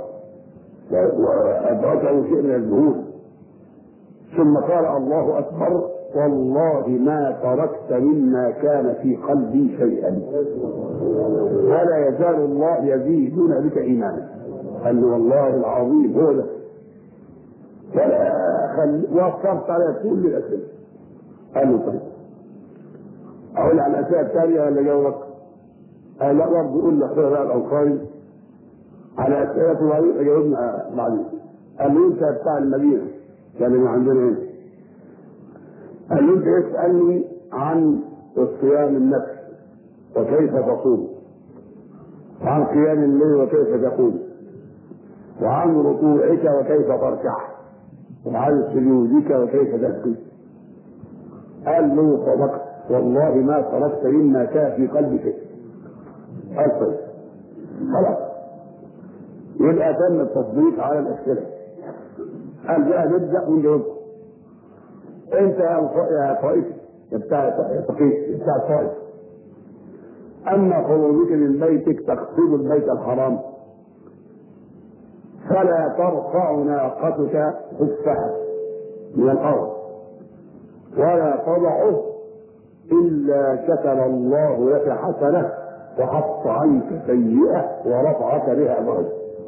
وادركه شيء من الذهول، ثم قال الله اكبر والله ما تركت مما كان في قلبي شيئا ولا يزال الله يزيدنا بك ايمانا. قال له والله العظيم هو ده، ولا خل... وفرت على كل الاسئله. قال له طيب اقول على الاسئله الثانيه ولا جاوبك؟ قال لا برضه قول لاخويا بقى الانصاري على اسئلته وبعدين اجاوبنا بعدين. قال له انت بتاع المدينه كان من عندنا هنا. قال له انت يسالني عن الصيام النفس وكيف تصوم، وعن قيام الليل وكيف تقوم، وعن ركوعك وكيف تركع، وعن سجودك وكيف تسجد. قال له صدقت والله ما تركت مما كان في قلبك. قال طيب خلاص يبقى تم التصديق على الاسئله. قال بقى نبدا ونجاوبكم. انت يا طائف بتاع الطائف بتاع الطائف، اما خروجك من بيتك تقصد البيت الحرام فلا ترفع ناقتك خفها من الارض ولا تضعه الا كتب الله لك حسنه وحط عنك سيئه ورفعك بها درجه.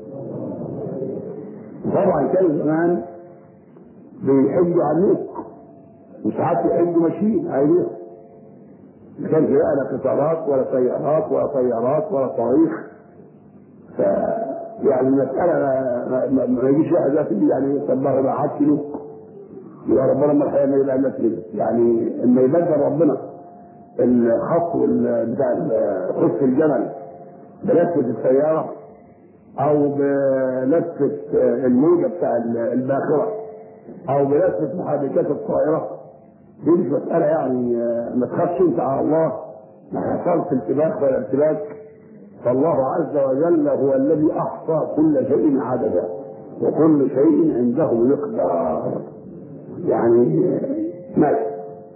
طبعا كان زمان بيحجوا عنك وساعات يحجوا ماشيين عليهم، ما كانش بقى لا قطارات ولا سيارات ولا طيارات ولا صواريخ. ف يعني المساله ما, ما, ما يجيش واحد يعني طب ما بعت له يبقى ربنا ما الحقيقة يبقى الناس كده، يعني لما يبدل ربنا الخط بتاع خف الجمل بلفة السيارة أو بلفة الموجة بتاع الباخرة أو بلفة محركات الطائرة، دي مش مسألة يعني ما تخافش أنت على الله، ما حصلش التباك ولا ارتباك، فالله عز وجل هو الذي أحصى كل شيء عددا وكل شيء عنده مقدار، يعني ماشي.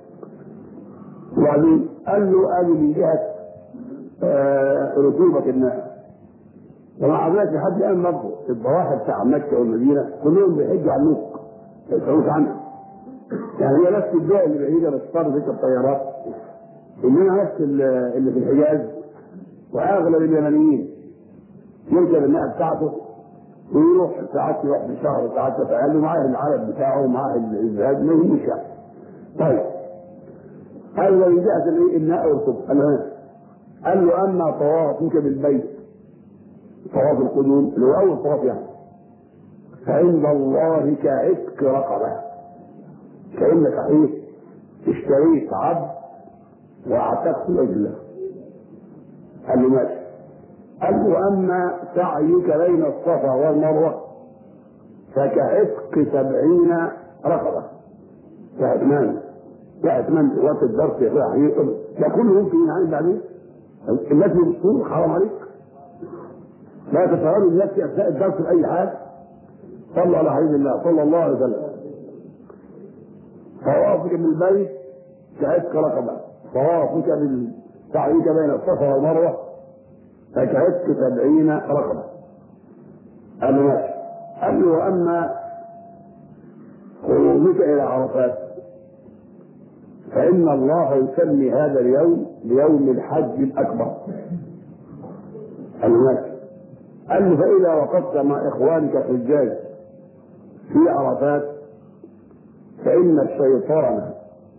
وبعدين قال له قال من جهة آه رطوبة الناس، ومع ذلك لحد الآن برضه الضواحي بتاع مكة والمدينة كلهم بيحجوا على النوق ما يسألوش عنها، يعني هي نفس الدول اللي بعيدة بتضطر تركب الطيارات، إنما نفس اللي في الحجاز وأغلب اليمنيين يركب الناقة بتاعته ويروح ساعات يروح في شهر ساعات فقال له معاه العدد بتاعه ومعاه الزهاد ما يهمش يعني. طيب قال له من جهة الناقة والكتب قال له قال له أما طوافك بالبيت طواف القدوم اللي هو أول طواف يعني فعند الله كعتق رقبة، كأنك صحيح اشتريت عبد واعتقت رجله. قال له ماشي. قال له أما سعيك بين الصفا والمروة فكعتق سبعين رقبة. يا إتمام يا إتمام وقت الدرس يا أخي ده كله ممكن يعني بعدين الناس بيبصوا حرام عليك، لا تتغيروا الناس في أثناء الدرس بأي حاجة. صلوا على حبيب الله صلى الله عليه وسلم. طوافك بالبيت كعتق رقبة، طوافك بالسعيك بين الصفا والمروة فكعتق سبعين رقبة. قال له ماشي. قال له وأما خروجك إلى عرفات فإن الله يسمي هذا اليوم بيوم الحج الأكبر. قال له ماشي. قال له فإذا وقفت مع إخوانك الحجاج في عرفات فإن الشيطان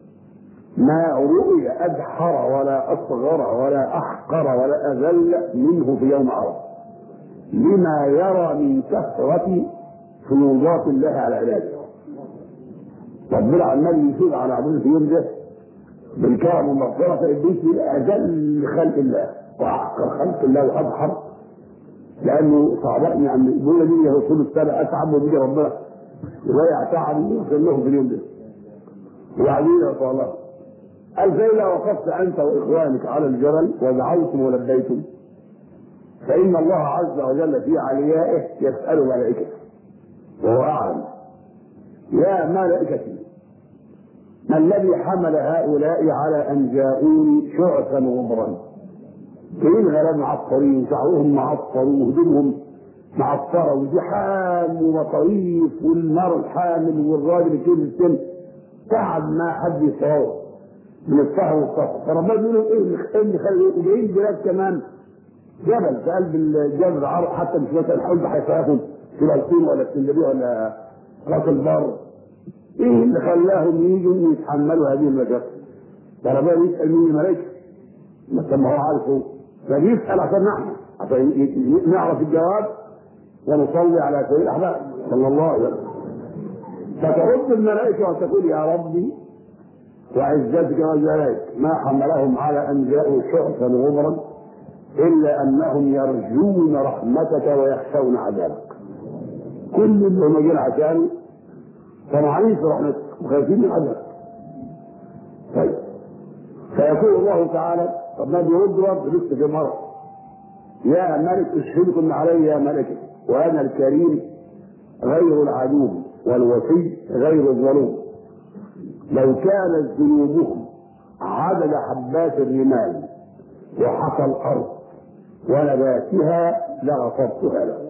ما رؤي أدحر ولا أصغر ولا أحقر ولا أذل منه في يوم عرفة لما يرى من كثرة فيوضات الله على عباده. ربنا عمال يشير على عباده في يوم ده بالكرم والمغفرة، فإبليس أجل خلق الله وأحقر خلق الله وأبحر، لأنه صعبني عن الدنيا دي هو كل السنة أتعب وبيجي ربنا يضيع تعب يوصل لهم في اليوم ده. وبعدين يا صلى الله قال فإذا وقفت أنت وإخوانك على الجبل ودعوتم ولبيتم فإن الله عز وجل في عليائه يسأل ملائكته وهو أعلم يا ملائكتي ما الذي حمل هؤلاء على أن جاءوني شعثا غبرا كريم غلاب معطرين شعرهم معطر وهدومهم معطرة وزحام ومطاريف والنار الحامل والراجل كل السن تعب ما حد يصور من السهر والصفر. فربنا يقول له ايه اللي خليه جايين بلاد كمان جبل في قلب الجبل العرب حتى مش مثلا الحلب هيصيفوا في الألقين ولا اسكندريه ولا راس البر، ايه اللي خلاهم يجوا يتحملوا هذه المشاكل؟ فربنا يسأل مين الملائكة؟ مثل ما هو عارفه فبيسأل عشان نحن عشان نعرف الجواب ونصلي على سيد الأحباب صلى الله عليه وسلم. فترد الملائكة وتقول يا ربي وعزتك وجلالك ما حملهم على أن جاءوا شعثا غبرا إلا أنهم يرجون رحمتك ويخشون عذابك. كل اللي هم جايين عشان طمعانين في رحمتك وخايفين من عذابك. طيب فيقول الله تعالى طب ما بيرد رب لسه في مرة يا ملك اشهدكم علي يا ملكي وأنا الكريم غير العدوم والوفي غير الظلوم لو كانت ذنوبهم عدد حبات الرمال وحصى الأرض ونباتها لغفرتها له.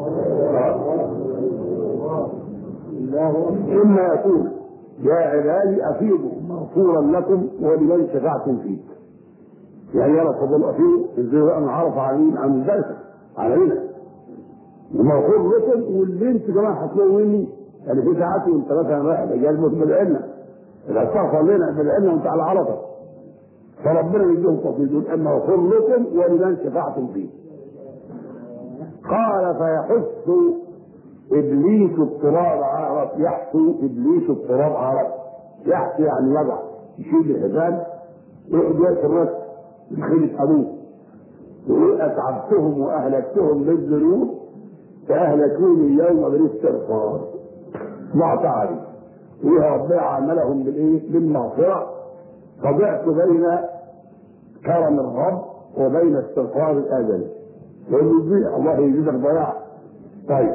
ثم يقول يا عبادي أفيضوا مغفورا لكم ولمن شفعتم فيه. يعني يا رب أفيضوا ازاي أنا عرف عليهم عن ذلك علينا ومغفور لكم واللي انتوا كمان هتلاقوا مني يعني في ساعات وانت مثلا رايح الاجازه بدعي لنا اذا استغفر لنا بدعي لنا وانت على عرفه فربنا يديهم تفضيل يقول اما غفر لكم ولمن شفعتم فيه. قال فيحث ابليس التراب عرف يحثو، ابليس التراب عرف يحثو يعني يضع، يشيل الحبال ويقعد ياكل راسه بخيلة ابوه، ويقول اتعبتهم واهلكتهم بالذنوب فاهلكوني اليوم بالاستغفار. ضعت علي ويربع عملهم بالايه؟ بالمغفره. فضعت بين كرم الرب وبين استغفار الادمي. يقول الله يزيدك ضياع. طيب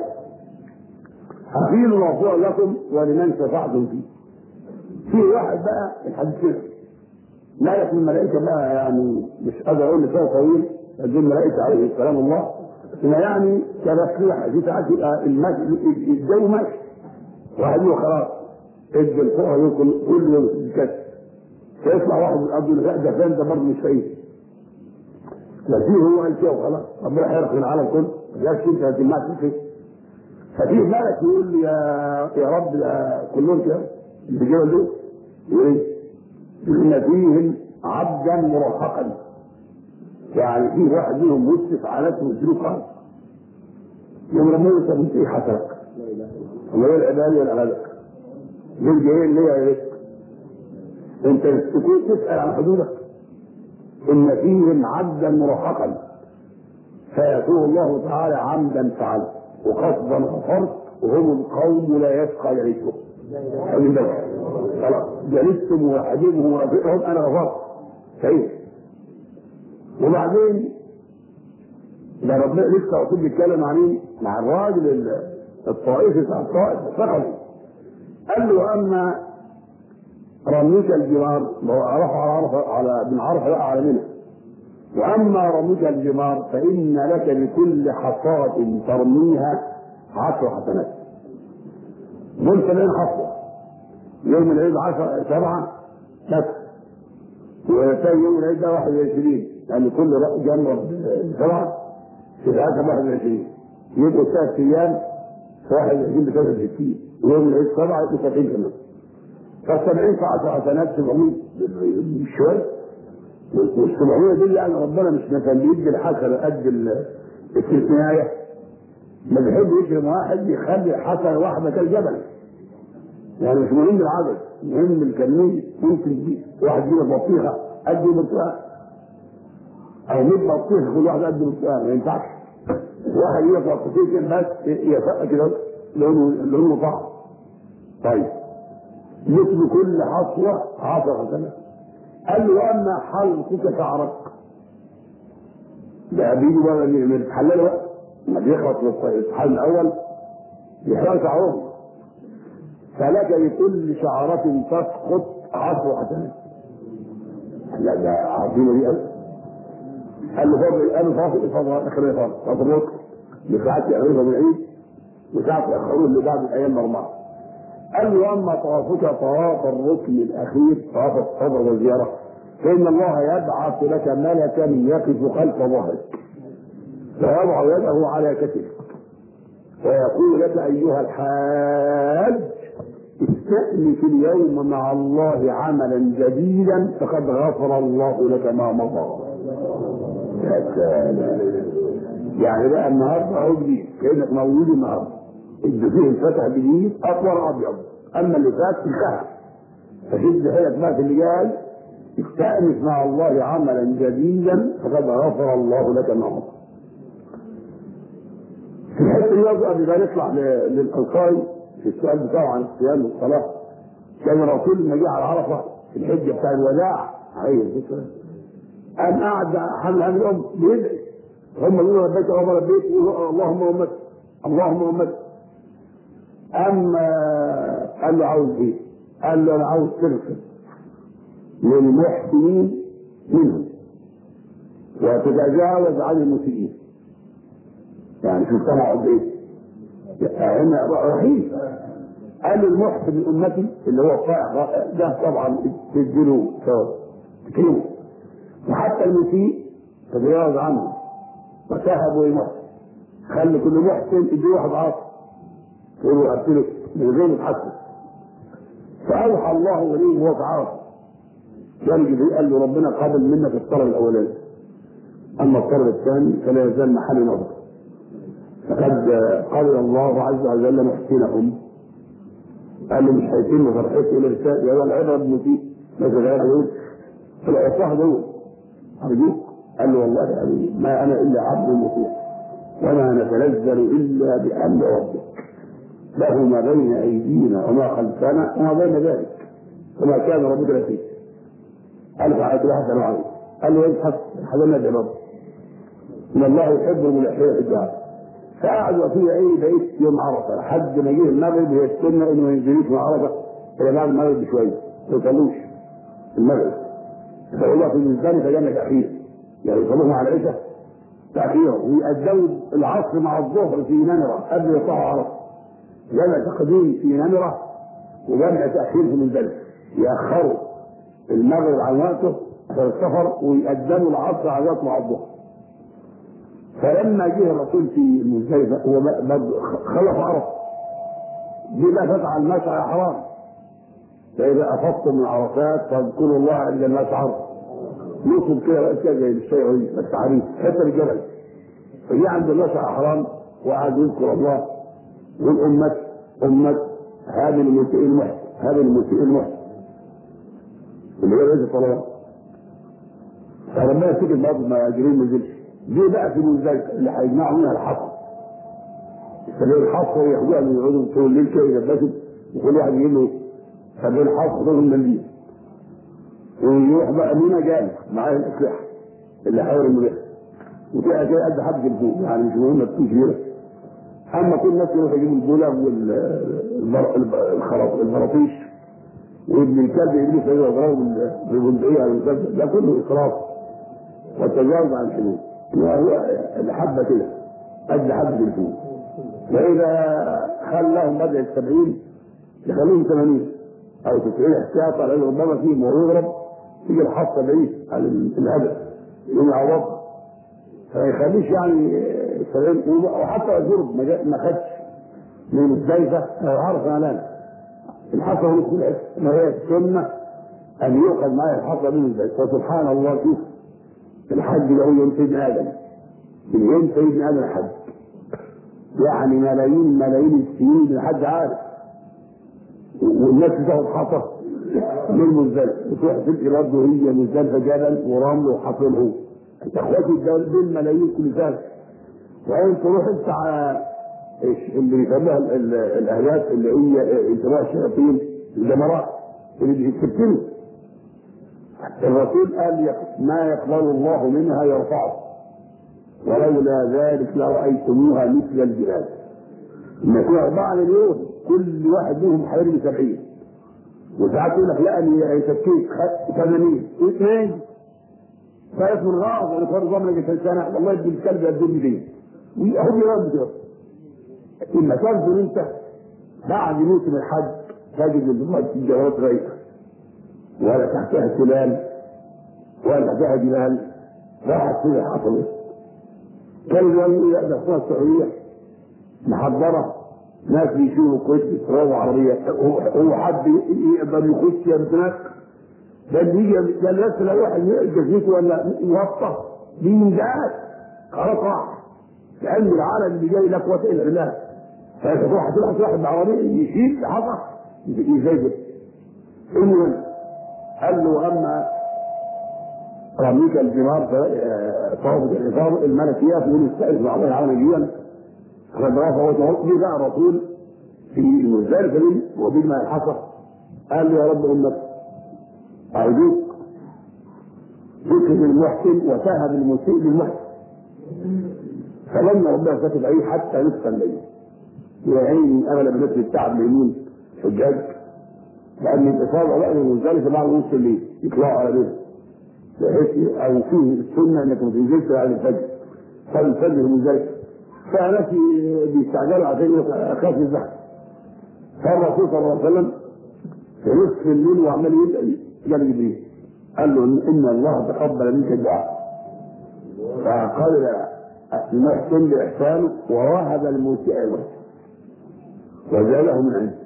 حفيظ مرفوع لكم ولمن شفعتم فيه. في واحد بقى الحديث كده ملك من الملائكه بقى، يعني مش قادر اقول لسه طويل، دول الملائكه عليه السلام الله، انما يعني كرسلوحه في ساعات يبقى الجو ماشي، واحد يقول خلاص ادي الفقراء ياكل كل يوم الكسر، فيطلع واحد من الارض يقول لا ده فين ده برضه مش فايد. لا فيه هو قال كده وخلاص، ربنا هيرحم من العالم كله، ما جاش انت هتجمعش فيه. ففي ملك يقول لي يا يا رب يا كلهم كده اللي جاوا دول يقول ايه؟ ان فيهم عبدا مرهقا، يعني في واحد منهم مسرف على نفسه وسلوك خالص. يوم ربنا يقول انت ايه حسنك؟ وما هي العباده ولا عبادك؟ دول جايين ليه يا ريت؟ انت تكون تسال عن حدودك. ان فيهم عبدا مرهقا فيقول الله تعالى عمدا فعلت وقصدا غفرت وهم القوم لا يشقى يعيشهم. خلي بالك خلاص جلستم وحبيبهم ورفيقهم انا غفرت سعيد. وبعدين ده ربنا لسه وصل بيتكلم عن ايه؟ مع الراجل الطائفي بتاع الطائف الثقفي. قال له اما رميك الجمار، عرفه على عرفه على بن عرفه بقى على منى، واما رميك الجمار فان لك بكل حصاة ترميها عشر حسنات. دول سبعين حصة، يوم العيد عشر سبعة بس، وثاني يوم العيد ده واحد وعشرين، يعني كل جمرة سبعة في العشر واحد وعشرين، يبقوا ثلاث ايام واحد وعشرين بثلاثة وستين، ويوم العيد سبعة يبقوا سبعين كمان. فالسبعين في عشر حسنات سبعمية شوية، والسبعمية دي يعني ربنا مش مثلا بيدي الحسنة قد الاستثنائية، ما بيحب يكرم واحد يخلي حسنة واحدة كالجبل، يعني مش مهم العدد، مهم الكمية. ممكن دي واحد يجيب بطيخة قد برتقال أو مية بطيخة كل واحد قد برتقال، ما ينفعش. واحد يجيب بطيختين بس يفق كده لونه لونه طعم. طيب مثل كل حصوة عشر حسنات. قال له اما حلقك شعرك ده بيجي بقى بيتحلل بقى ما بيخلص من الحل الاول يحرق شعرهم، فلك لكل شعرة تسقط عشر حسنات. لا ده عظيمه دي قوي. قال له فضل قال له فاضل فضل اخر فضل فضل الركن لساعات يعرفها من العيد وساعات ياخروه اللي بعد الايام اربعه. قال له اما طوافك طواف الركن الاخير طواف الصبر والزياره فان الله يبعث لك ملكا يقف خلف ظهرك فيضع يده على كتفك ويقول لك ايها الحاج استأنف اليوم مع الله عملا جديدا فقد غفر الله لك ما مضى. يا سلام، يعني بقى النهارده اهو جديد كانك مولود النهارده، اللي فيه الفتح جديد اطول ابيض، اما اللي فات انتهى. فشد حيلك بقى في اللي جاي، استأنف مع الله عملا جديدا فقد غفر الله لك ما مضى. في الحته دي برضه قبل ما نطلع للانصاري في السؤال بتاعه عن الصيام والصلاه، كان الرسول لما جه على عرفه في الحجه بتاع الوداع عليه السلام قام قعد حمل هم الام بيدعي، هم يقولوا لبيك اللهم لبيك يقولوا اللهم امتي اللهم امتي. اما قال له عاوز ايه؟ قال له انا عاوز تغفر للمحسنين منهم وتتجاوز عن المسيئين. يعني شوف طلع قد ايه؟ هنا رحيم. قال المحسن من امتي اللي هو الطائع ده طبعا تديله ثواب تكرمه، وحتى المسيء تتجاوز عنه وتهبوا المحسن. خلي كل محسن يديه واحد عاصي تقول له ارسله من غير يتحسن. فاوحى الله اليه وهو في عرفه جنب قال له ربنا قابل منك الطلب الاولاني، اما الطلب الثاني فلا يزال محل نظر. فقد قال الله عز وجل محسنهم، قال له مش هيتم فرحته الى رسالة يا العبره بالمسيء مثل هذا يقول العصاه دول ارجوك. قال له والله يعني ما انا الا عبد مطيع وما نتنزل الا بامر ربك له ما بين ايدينا وما خلفنا وما بين ذلك وما كان ربك نسيا. قال فعلت واحد عليه قال له ابحث حضرنا العباد ان الله يحب الملحين في الدعاء. فقعدوا فيها ايه بقيت يوم عرفه لحد ما جه المغرب. هي السنه انه ما ينزلوش من عرفه الى بعد المغرب بشويه ما يصلوش المغرب. فالله في مزدلفه جنه تاخير يعني يصلوهم على العشاء تاخيرا ويأدوا العصر مع الظهر في نمره قبل يطلعوا عرفه. جمع تقديم في نمره وجمع تاخير في مزدلفه ياخروا المغرب عن وقته في السفر ويقدموا العصر على وقت مع الظهر. فلما جه الرسول في مزدلفه هو خلف عرفه دي لا تفعل مشعر حرام. فاذا افضتم من عرفات فاذكروا الله عند المشعر نصب كده بقى كده زي الشيعي بس عريض حتى الجبل. فجي عند المشعر حرام وقعد يذكر الله والامه امه هذا المسيء المحسن هذا المسيء المحسن اللي هو رئيس الصلاه. فربنا سكت برضه ما جريم ما نزلش. دي بقى في المزدلفه اللي هيجمعوا منها الحصر. السبعين حصر ياخدوها من يقعدوا طول الليل كده يلبسوا وكل واحد يجيب له سبعين حصر دول من الليل ويروح بقى مينا جاي معاه الاسلحه اللي حاول انه يحصل وتلاقي كده قد حد الفوق يعني مش مهم تكون كبيره. اما كل الناس يروحوا يجيبوا البولة والخراطيش وابن الكلب يجيبوا سيده يضربوا بالبندقيه على الكلب. ده كله اسراف والتجاوز عن الحدود. هو الحبه كده قد حبه الفوق. واذا خلاهم بدء السبعين يخلوهم ثمانين او تسعين احتياطا لان ربما فيهم ويضرب تيجي الحصه بعيد على الهدف يقوم يعوضها. فما يخليش يعني سبعين وحتى الجرد ما خدش من مزدلفه عرف اعلان الحصه من كل ما هي السنه ان يؤخذ معي الحصه من مزدلفه. فسبحان الله شوف الحج له يوم سيدنا ادم من يوم سيدنا ادم الحج يعني ملايين ملايين السنين الحج عارف والناس بتاخد حصى من مزدلفه وتروح تلقي برضه هي مزدلفه جبل ورمل وحصى العود. اخواتي دول ملايين كل سنه. وبعدين تروح انت على اللي بيسموها الاهداف اللي هي انتباه الشياطين الجمرات اللي بتكتبوا. الرسول قال ما يقبل الله منها يرفعه ولولا ذلك لرايتموها مثل الجبال. لما يكون اربعه مليون كل واحد منهم حوالي سبعين وساعات يقول لك لا انا تفكيك ثمانين اثنين فايت من غاض انا فرض ضمن في سنه والله ابن الكلب يدوني فيه وهم يرد كده. اما تنزل انت بعد موسم الحج تجد الجوارات رايقه ولا تحتها تلال ولا تحتها جبال راحت فيها حصلت. كان يقول لك ده السعوديه محضره ناس بيشوفوا كويس بيتراووا عربيه هو حد يقدر يخش يمتلك ده اللي يجي ده الناس لو واحد جزيته ولا موطى بينجات خلاص راح لان العالم اللي جاي لا قوه الا بالله. فتروح تروح واحد بعربيه يشيل حصى يزيد. المهم قال له اما رميك الجمار طاوله العظام الملكيه تقول استاذ بعض العالم جيا قد رفعوا توقي بقى الرسول في المزدلفه دي وبما الحصى قال له يا رب امك ارجوك ذكر المحسن وتهب المسيء بالمحسن. فلما ربنا كتب عليه حتى نصف الليل يا عيني اغلب الناس التعب اليمين حجاج لان الاصابه بقى من المزدلفه بعد نصف الليل يطلعوا على بيته بحيث او فيه السنه انك ما تنزلش بعد الفجر صلي الفجر في المزدلفه. فناس بيستعجلوا عشان اخاف الزحمه. فالرسول صلى الله عليه وسلم في نصف الليل وعمال يدعي جاب جبريل قال له ان الله تقبل منك الدعاء فقال المحسن باحسانه ووهب المسيء المحسن وزاله من عنده.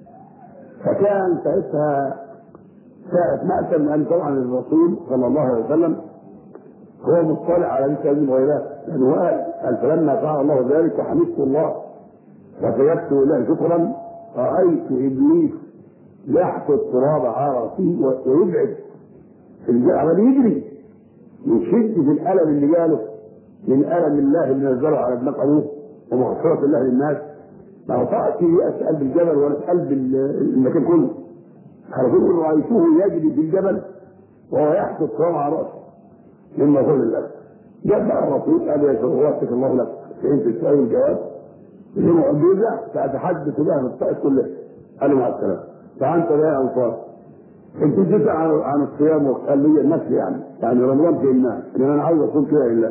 فكان ساعتها ساعة مأتم أن طبعا الرسول صلى الله عليه وسلم هو مطلع على مثل هذه الغيبات، لانه قال قال فلما فعل الله ذلك وحمدت الله وسجدت له شكرا رايت ابليس يحط التراب على راسه ويبعد في الجبل يجري من شده الالم اللي جاله من الم الله اللي نزله على ابن ابوه ومغفره الله للناس. ما وقعت في قلب الجبل ولا في قلب المكان كله. حرفيا رايته يجري في الجبل وهو يحط التراب على راسه مما قول الله. جاء بقى الرسول قال يا وفقك الله لك فانت تساوي الجواب اللي معجزه ساتحدث بها في الطائف كلها. قال له مع السلامه. فانت لا يا انصار انت جيت عن عن الصيام وقال لي النفس يعني يعني رمضان في الناس لان انا عاوز اصوم كده لله.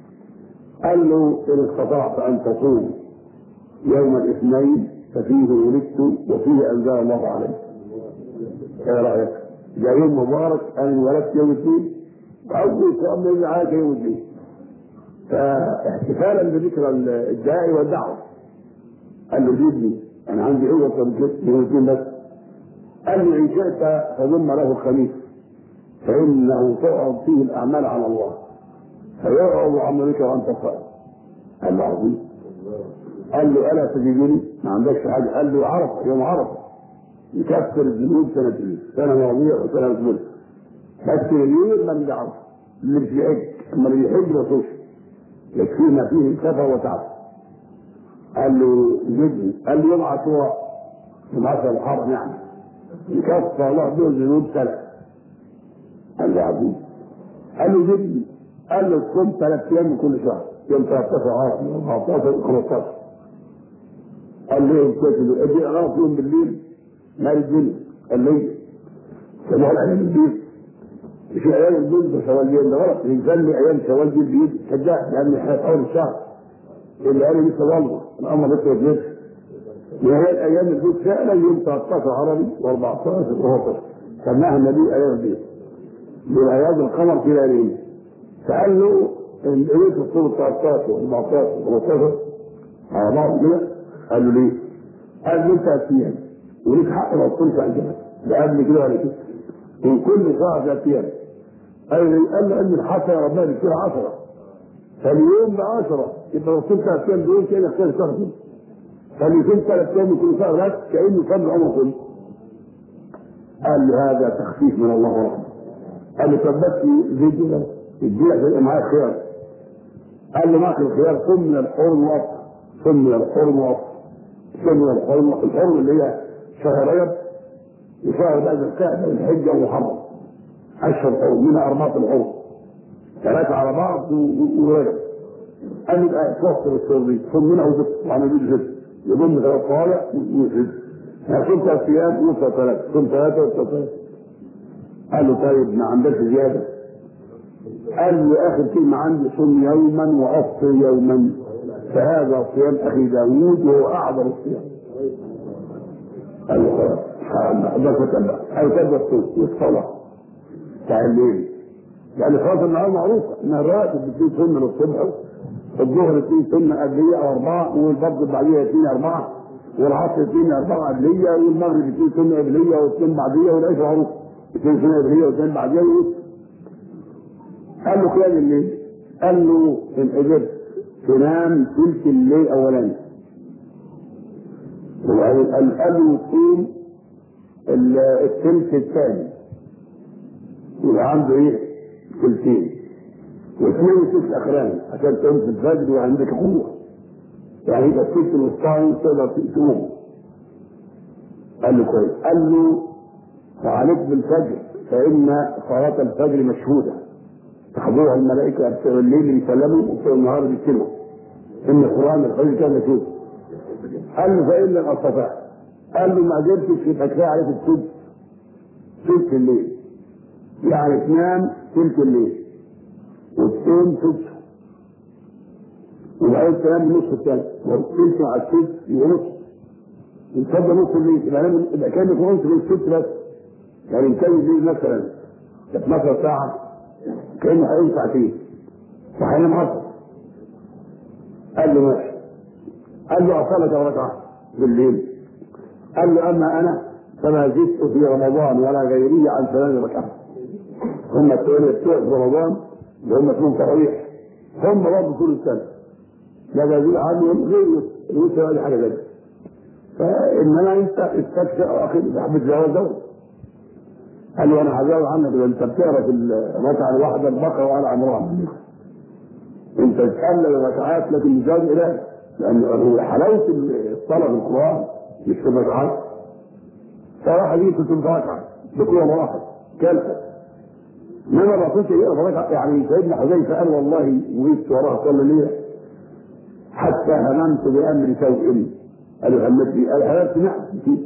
قال له ان استطعت ان تصوم يوم الاثنين ففيه ولدت وفيه انزل الله عليك. ايه رايك؟ ده يوم مبارك انا انولدت يوم الاثنين وأول صيام اللي معاك يوم الدين. فاحتفالا بذكرى الداعي والدعوه قال له جدني انا عندي عوض يوم الدين بس. قال له ان شئت فضم له الخميس فانه تعرض فيه الاعمال على الله فيعرض عملك وانت صائم. قال له عظيم. قال له الا تجدني ما عندكش حاجه. قال له عرفه يوم عرفه يكفر الذنوب سنتين سنه ماضيه وسنه مقبله بس اليوم ما بيعرف اللي بيحج اما اللي بيحج ما يصومش يكفينا فيه الكفى وتعب. قال له جدني. قال له يوم عاشوراء يوم عاشوراء الحرم يعني يكفر الله به الذنوب سنه. قال له عظيم. قال له جدني. قال له تصوم ثلاث ايام من كل شهر يوم ثلاثة عشر يوم أربعتاشر خمستاشر. قال له يوم كده اجي اغرق يوم بالليل مال الدنيا قال لي سمعوا الايام البيت مش ايام البيت ده شوالين ده غلط ينزل ايام شوال دي البيت صدق لان احنا في اول الشهر اللي قال لي لسه والله الامر لسه يجلس وهي الايام البيت فعلا يوم تلتاشر عربي واربعتاشر وهو سماها النبي ايام البيت بالايام القمر في ليالين. فقال له ان قريت الصوره تلتاشر واربعتاشر وخمستاشر على بعض كده. قال له ليه؟ قال له انت هتيجي وليك حق ما تصومش عن كده لا قبل كده ولا كده من كل شهر ثلاث ايام. قال له قال له ان الحسنه ربنا بتصير عشره فاليوم ب عشره يبقى لو صمت ثلاث ايام دول كده خير شهر كله فاليوم ثلاث ايام من كل شهر بس كانه صام العمر كله. قال له هذا تخفيف من الله ورحمه. قال له طب بس فيديو ده اديلك هيبقى معاك خيار. قال له معك الخيار صم من الحرم وافطر صم من الحرم وافطر صم من الحرم الحرم اللي هي شهر رجب وشهر بعد الكعبه والحجه ومحرم اشهر حرم منها اربعه الحرم ثلاثه على بعض ورجب. قال له بقى توصل الشهور دي صم منها وبس وعمل بيه جد يضم ثلاث طوالع ويجد يعني صم ثلاث ايام وصل ثلاثه صم ثلاثه وصل ثلاثه. قال له طيب ما عندكش زياده. قال له اخر كلمه عندي صم يوما وافطر يوما فهذا صيام اخي داوود وهو اعظم الصيام. قال له خلاص ده فتبع قال كذا الصوم والصلاه بتاع الليل يعني خلاص النهار معروفه ان الراتب بتكون سنه للصبح الظهر اثنين سنه قبليه او اربعه والفجر بعديها اثنين اربعه والعصر اثنين اربعه قبليه والمغرب اثنين سنه قبليه واثنين بعديه والعشاء معروف اثنين سنه قبليه واثنين بعديه. قال له قيام الليل. قال له ان قدرت تنام ثلث الليل الاولاني وبعدين قال له تصوم الثلث الثاني يبقى عنده ايه؟ ثلثين واثنين الثلث الاخراني عشان تقوم في الفجر وعندك قوه يعني يبقى الثلث الوسطاني تقدر تقوم. قال له كويس. قال له فعليك بالفجر فان صلاه الفجر مشهوده تحضرها الملائكه بتوع الليل يسلموا وبتوع النهار بيستلموا ان القران الفجر كان مشهود. قال له فان لم استطع. قال له ما قدرتش يبقى كفايه عليك الثلث ثلث الليل يعني تنام ثلث الليل وتصوم ثلث وبعدين تنام النصف الثاني والثلث مع الثلث يبقى نص يتصدى نص الليل يبقى كانك نص الثلث بس يعني كان الليل مثلا اتناشر ساعه كانه هيقوم ساعتين فهينام عشرة. قال له ماشي. قال له اصلي كم ركعه بالليل. قال له اما انا فما زدت في رمضان ولا غيري عن ثلاث ركعات هم الثانيه بتوع رمضان اللي هم اسمهم تراويح، هم برضه طول السنه لا بزيد عنهم غير الوتر ولا حاجه ثانيه. فانما انت استكشف اخي صاحب الجواز دوت قال له انا هجاوب عنك ده انت بتقرا في الركعه الواحده البقره وعلى عمران، انت تتكلم الركعات لكن مش جاوب الهي، لان حلاوه الصلاه في القران مش في الركعات. فواحد يجي ثلاث ركعه بكره واحد كلفه، انما الرسول يقرا ركعه. يعني سيدنا حذيفه قال والله وقفت وراها صلى ليله حتى هممت بامر سوء، قال همت لي قال حلفت نعم فيه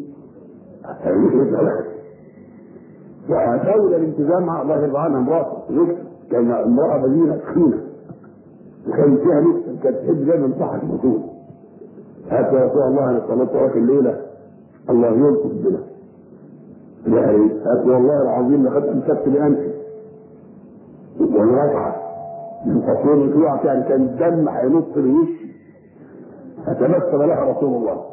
ودولة الالتزام مع الله يرضى عنها امرأة نكسة، كان امرأة بدينة تخينة وكان فيها نكسة، كانت تحب دايما تضحك الرسول. هات يا رسول الله انا صليت وراك الليلة الله يلطف بنا. يعني هات والله العظيم لقد امسكت بانفي والركعة من تصوير الوقوع يعني كان الدم هينط الوش فتمثل لها رسول الله.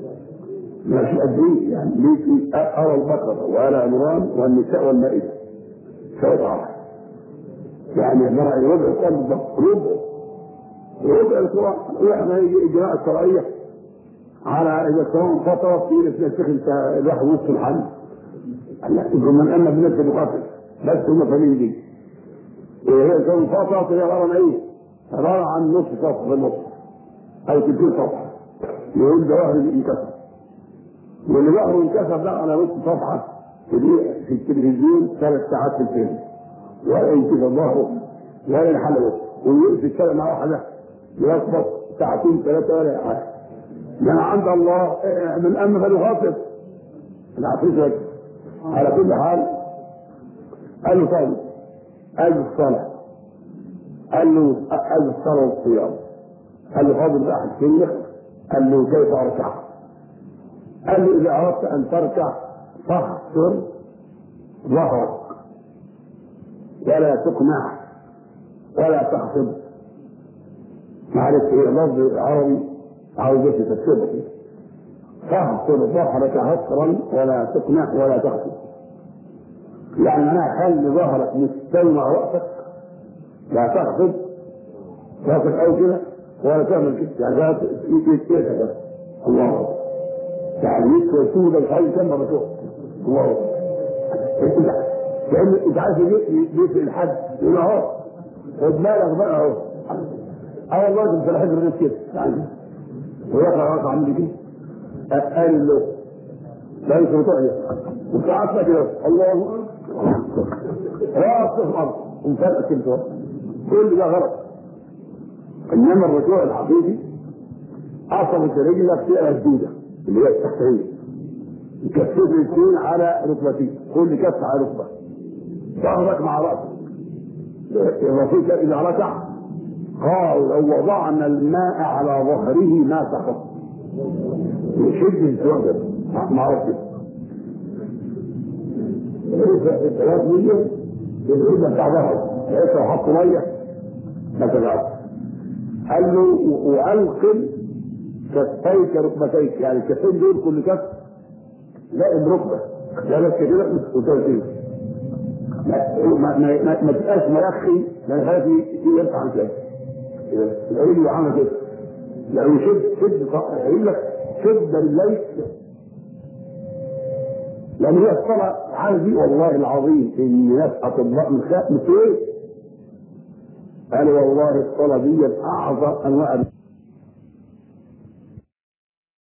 ماشي قد ايه يعني ليه ارى البقره وارى عمران والنساء والمائده سواء عرض يعني نرى ربع قلب ربع ربع القران. واحنا يجي الجماعه الشرعيه على اذا كان فتره في نفسك انت الواحد وسط الحل لا من اما بنفس المقاتل بس هم فاهمين دي وهي كان فتره هي عباره عن ايه؟ عباره عن نص صفحه في النص او تلتين صفحه يقول ده ظهر انكسر، واللي ظهره انكسر ده على نص صفحه في في التلفزيون ثلاث ساعات في الفيلم ولا ينكسر ظهره ولا يحلقه ويقف يتكلم مع واحده يخبط ساعتين ثلاثه ولا حاجه. لان عند الله من امن فليخاطب العفريت. على كل حال قال له طيب قال الصلاه قال له قال الصلاه والصيام قال له فاضل بقى حاجتين قال له كيف اركع؟ قال له اذا اردت ان تركع فاحصر ظهرك ولا تقنع ولا تخفض. معلش ايه لفظ عربي عاوز تفسره كده. فاحصر ظهرك حصرا ولا تقنع ولا تخفض، يعني انا خلي ظهرك مستوي مع راسك لا تخفض راسك او كده ولا تعمل كده يعني في كده الله اكبر يعني يسوى سودة الحي كم مرة تقف الله اكبر. لان انت عارف يفرق الحد يقول اهو خد بالك بقى اهو اه والله انت لاحظ الناس كده يعني ويقرا رقع عندي كده قال له لا يسوى طاقية وقعدت كده الله اكبر راس في الارض ومفرقك انت كل ده غلط. انما الركوع الحقيقي عصبة رجلك فيها مسدودة اللي هي التحتية كفين الاثنين على ركبتين كل كف على ركبة ظهرك مع رأسك. الرفيق إذا ركع قال لو وضعنا الماء على ظهره ما سقط يشد الزوجة مع رأسك الثلاث مليون الرجل بتاع ظهره لقيت لو حط مية ما تبعش. قال له وألقل كفيك ركبتيك يعني الكفين دول كل كف لائم ركبه لا بس كده وترتيب ما ما ما, ما تبقاش مرخي ما يخاف يرفع عن كده العيد اللي عامل كده لو شد شد يقول لك شد بالليل لان هي الصلاه عندي والله العظيم ان ناس اطباء من خاف من ايه قالوا والله الصلاه دي اعظم انواع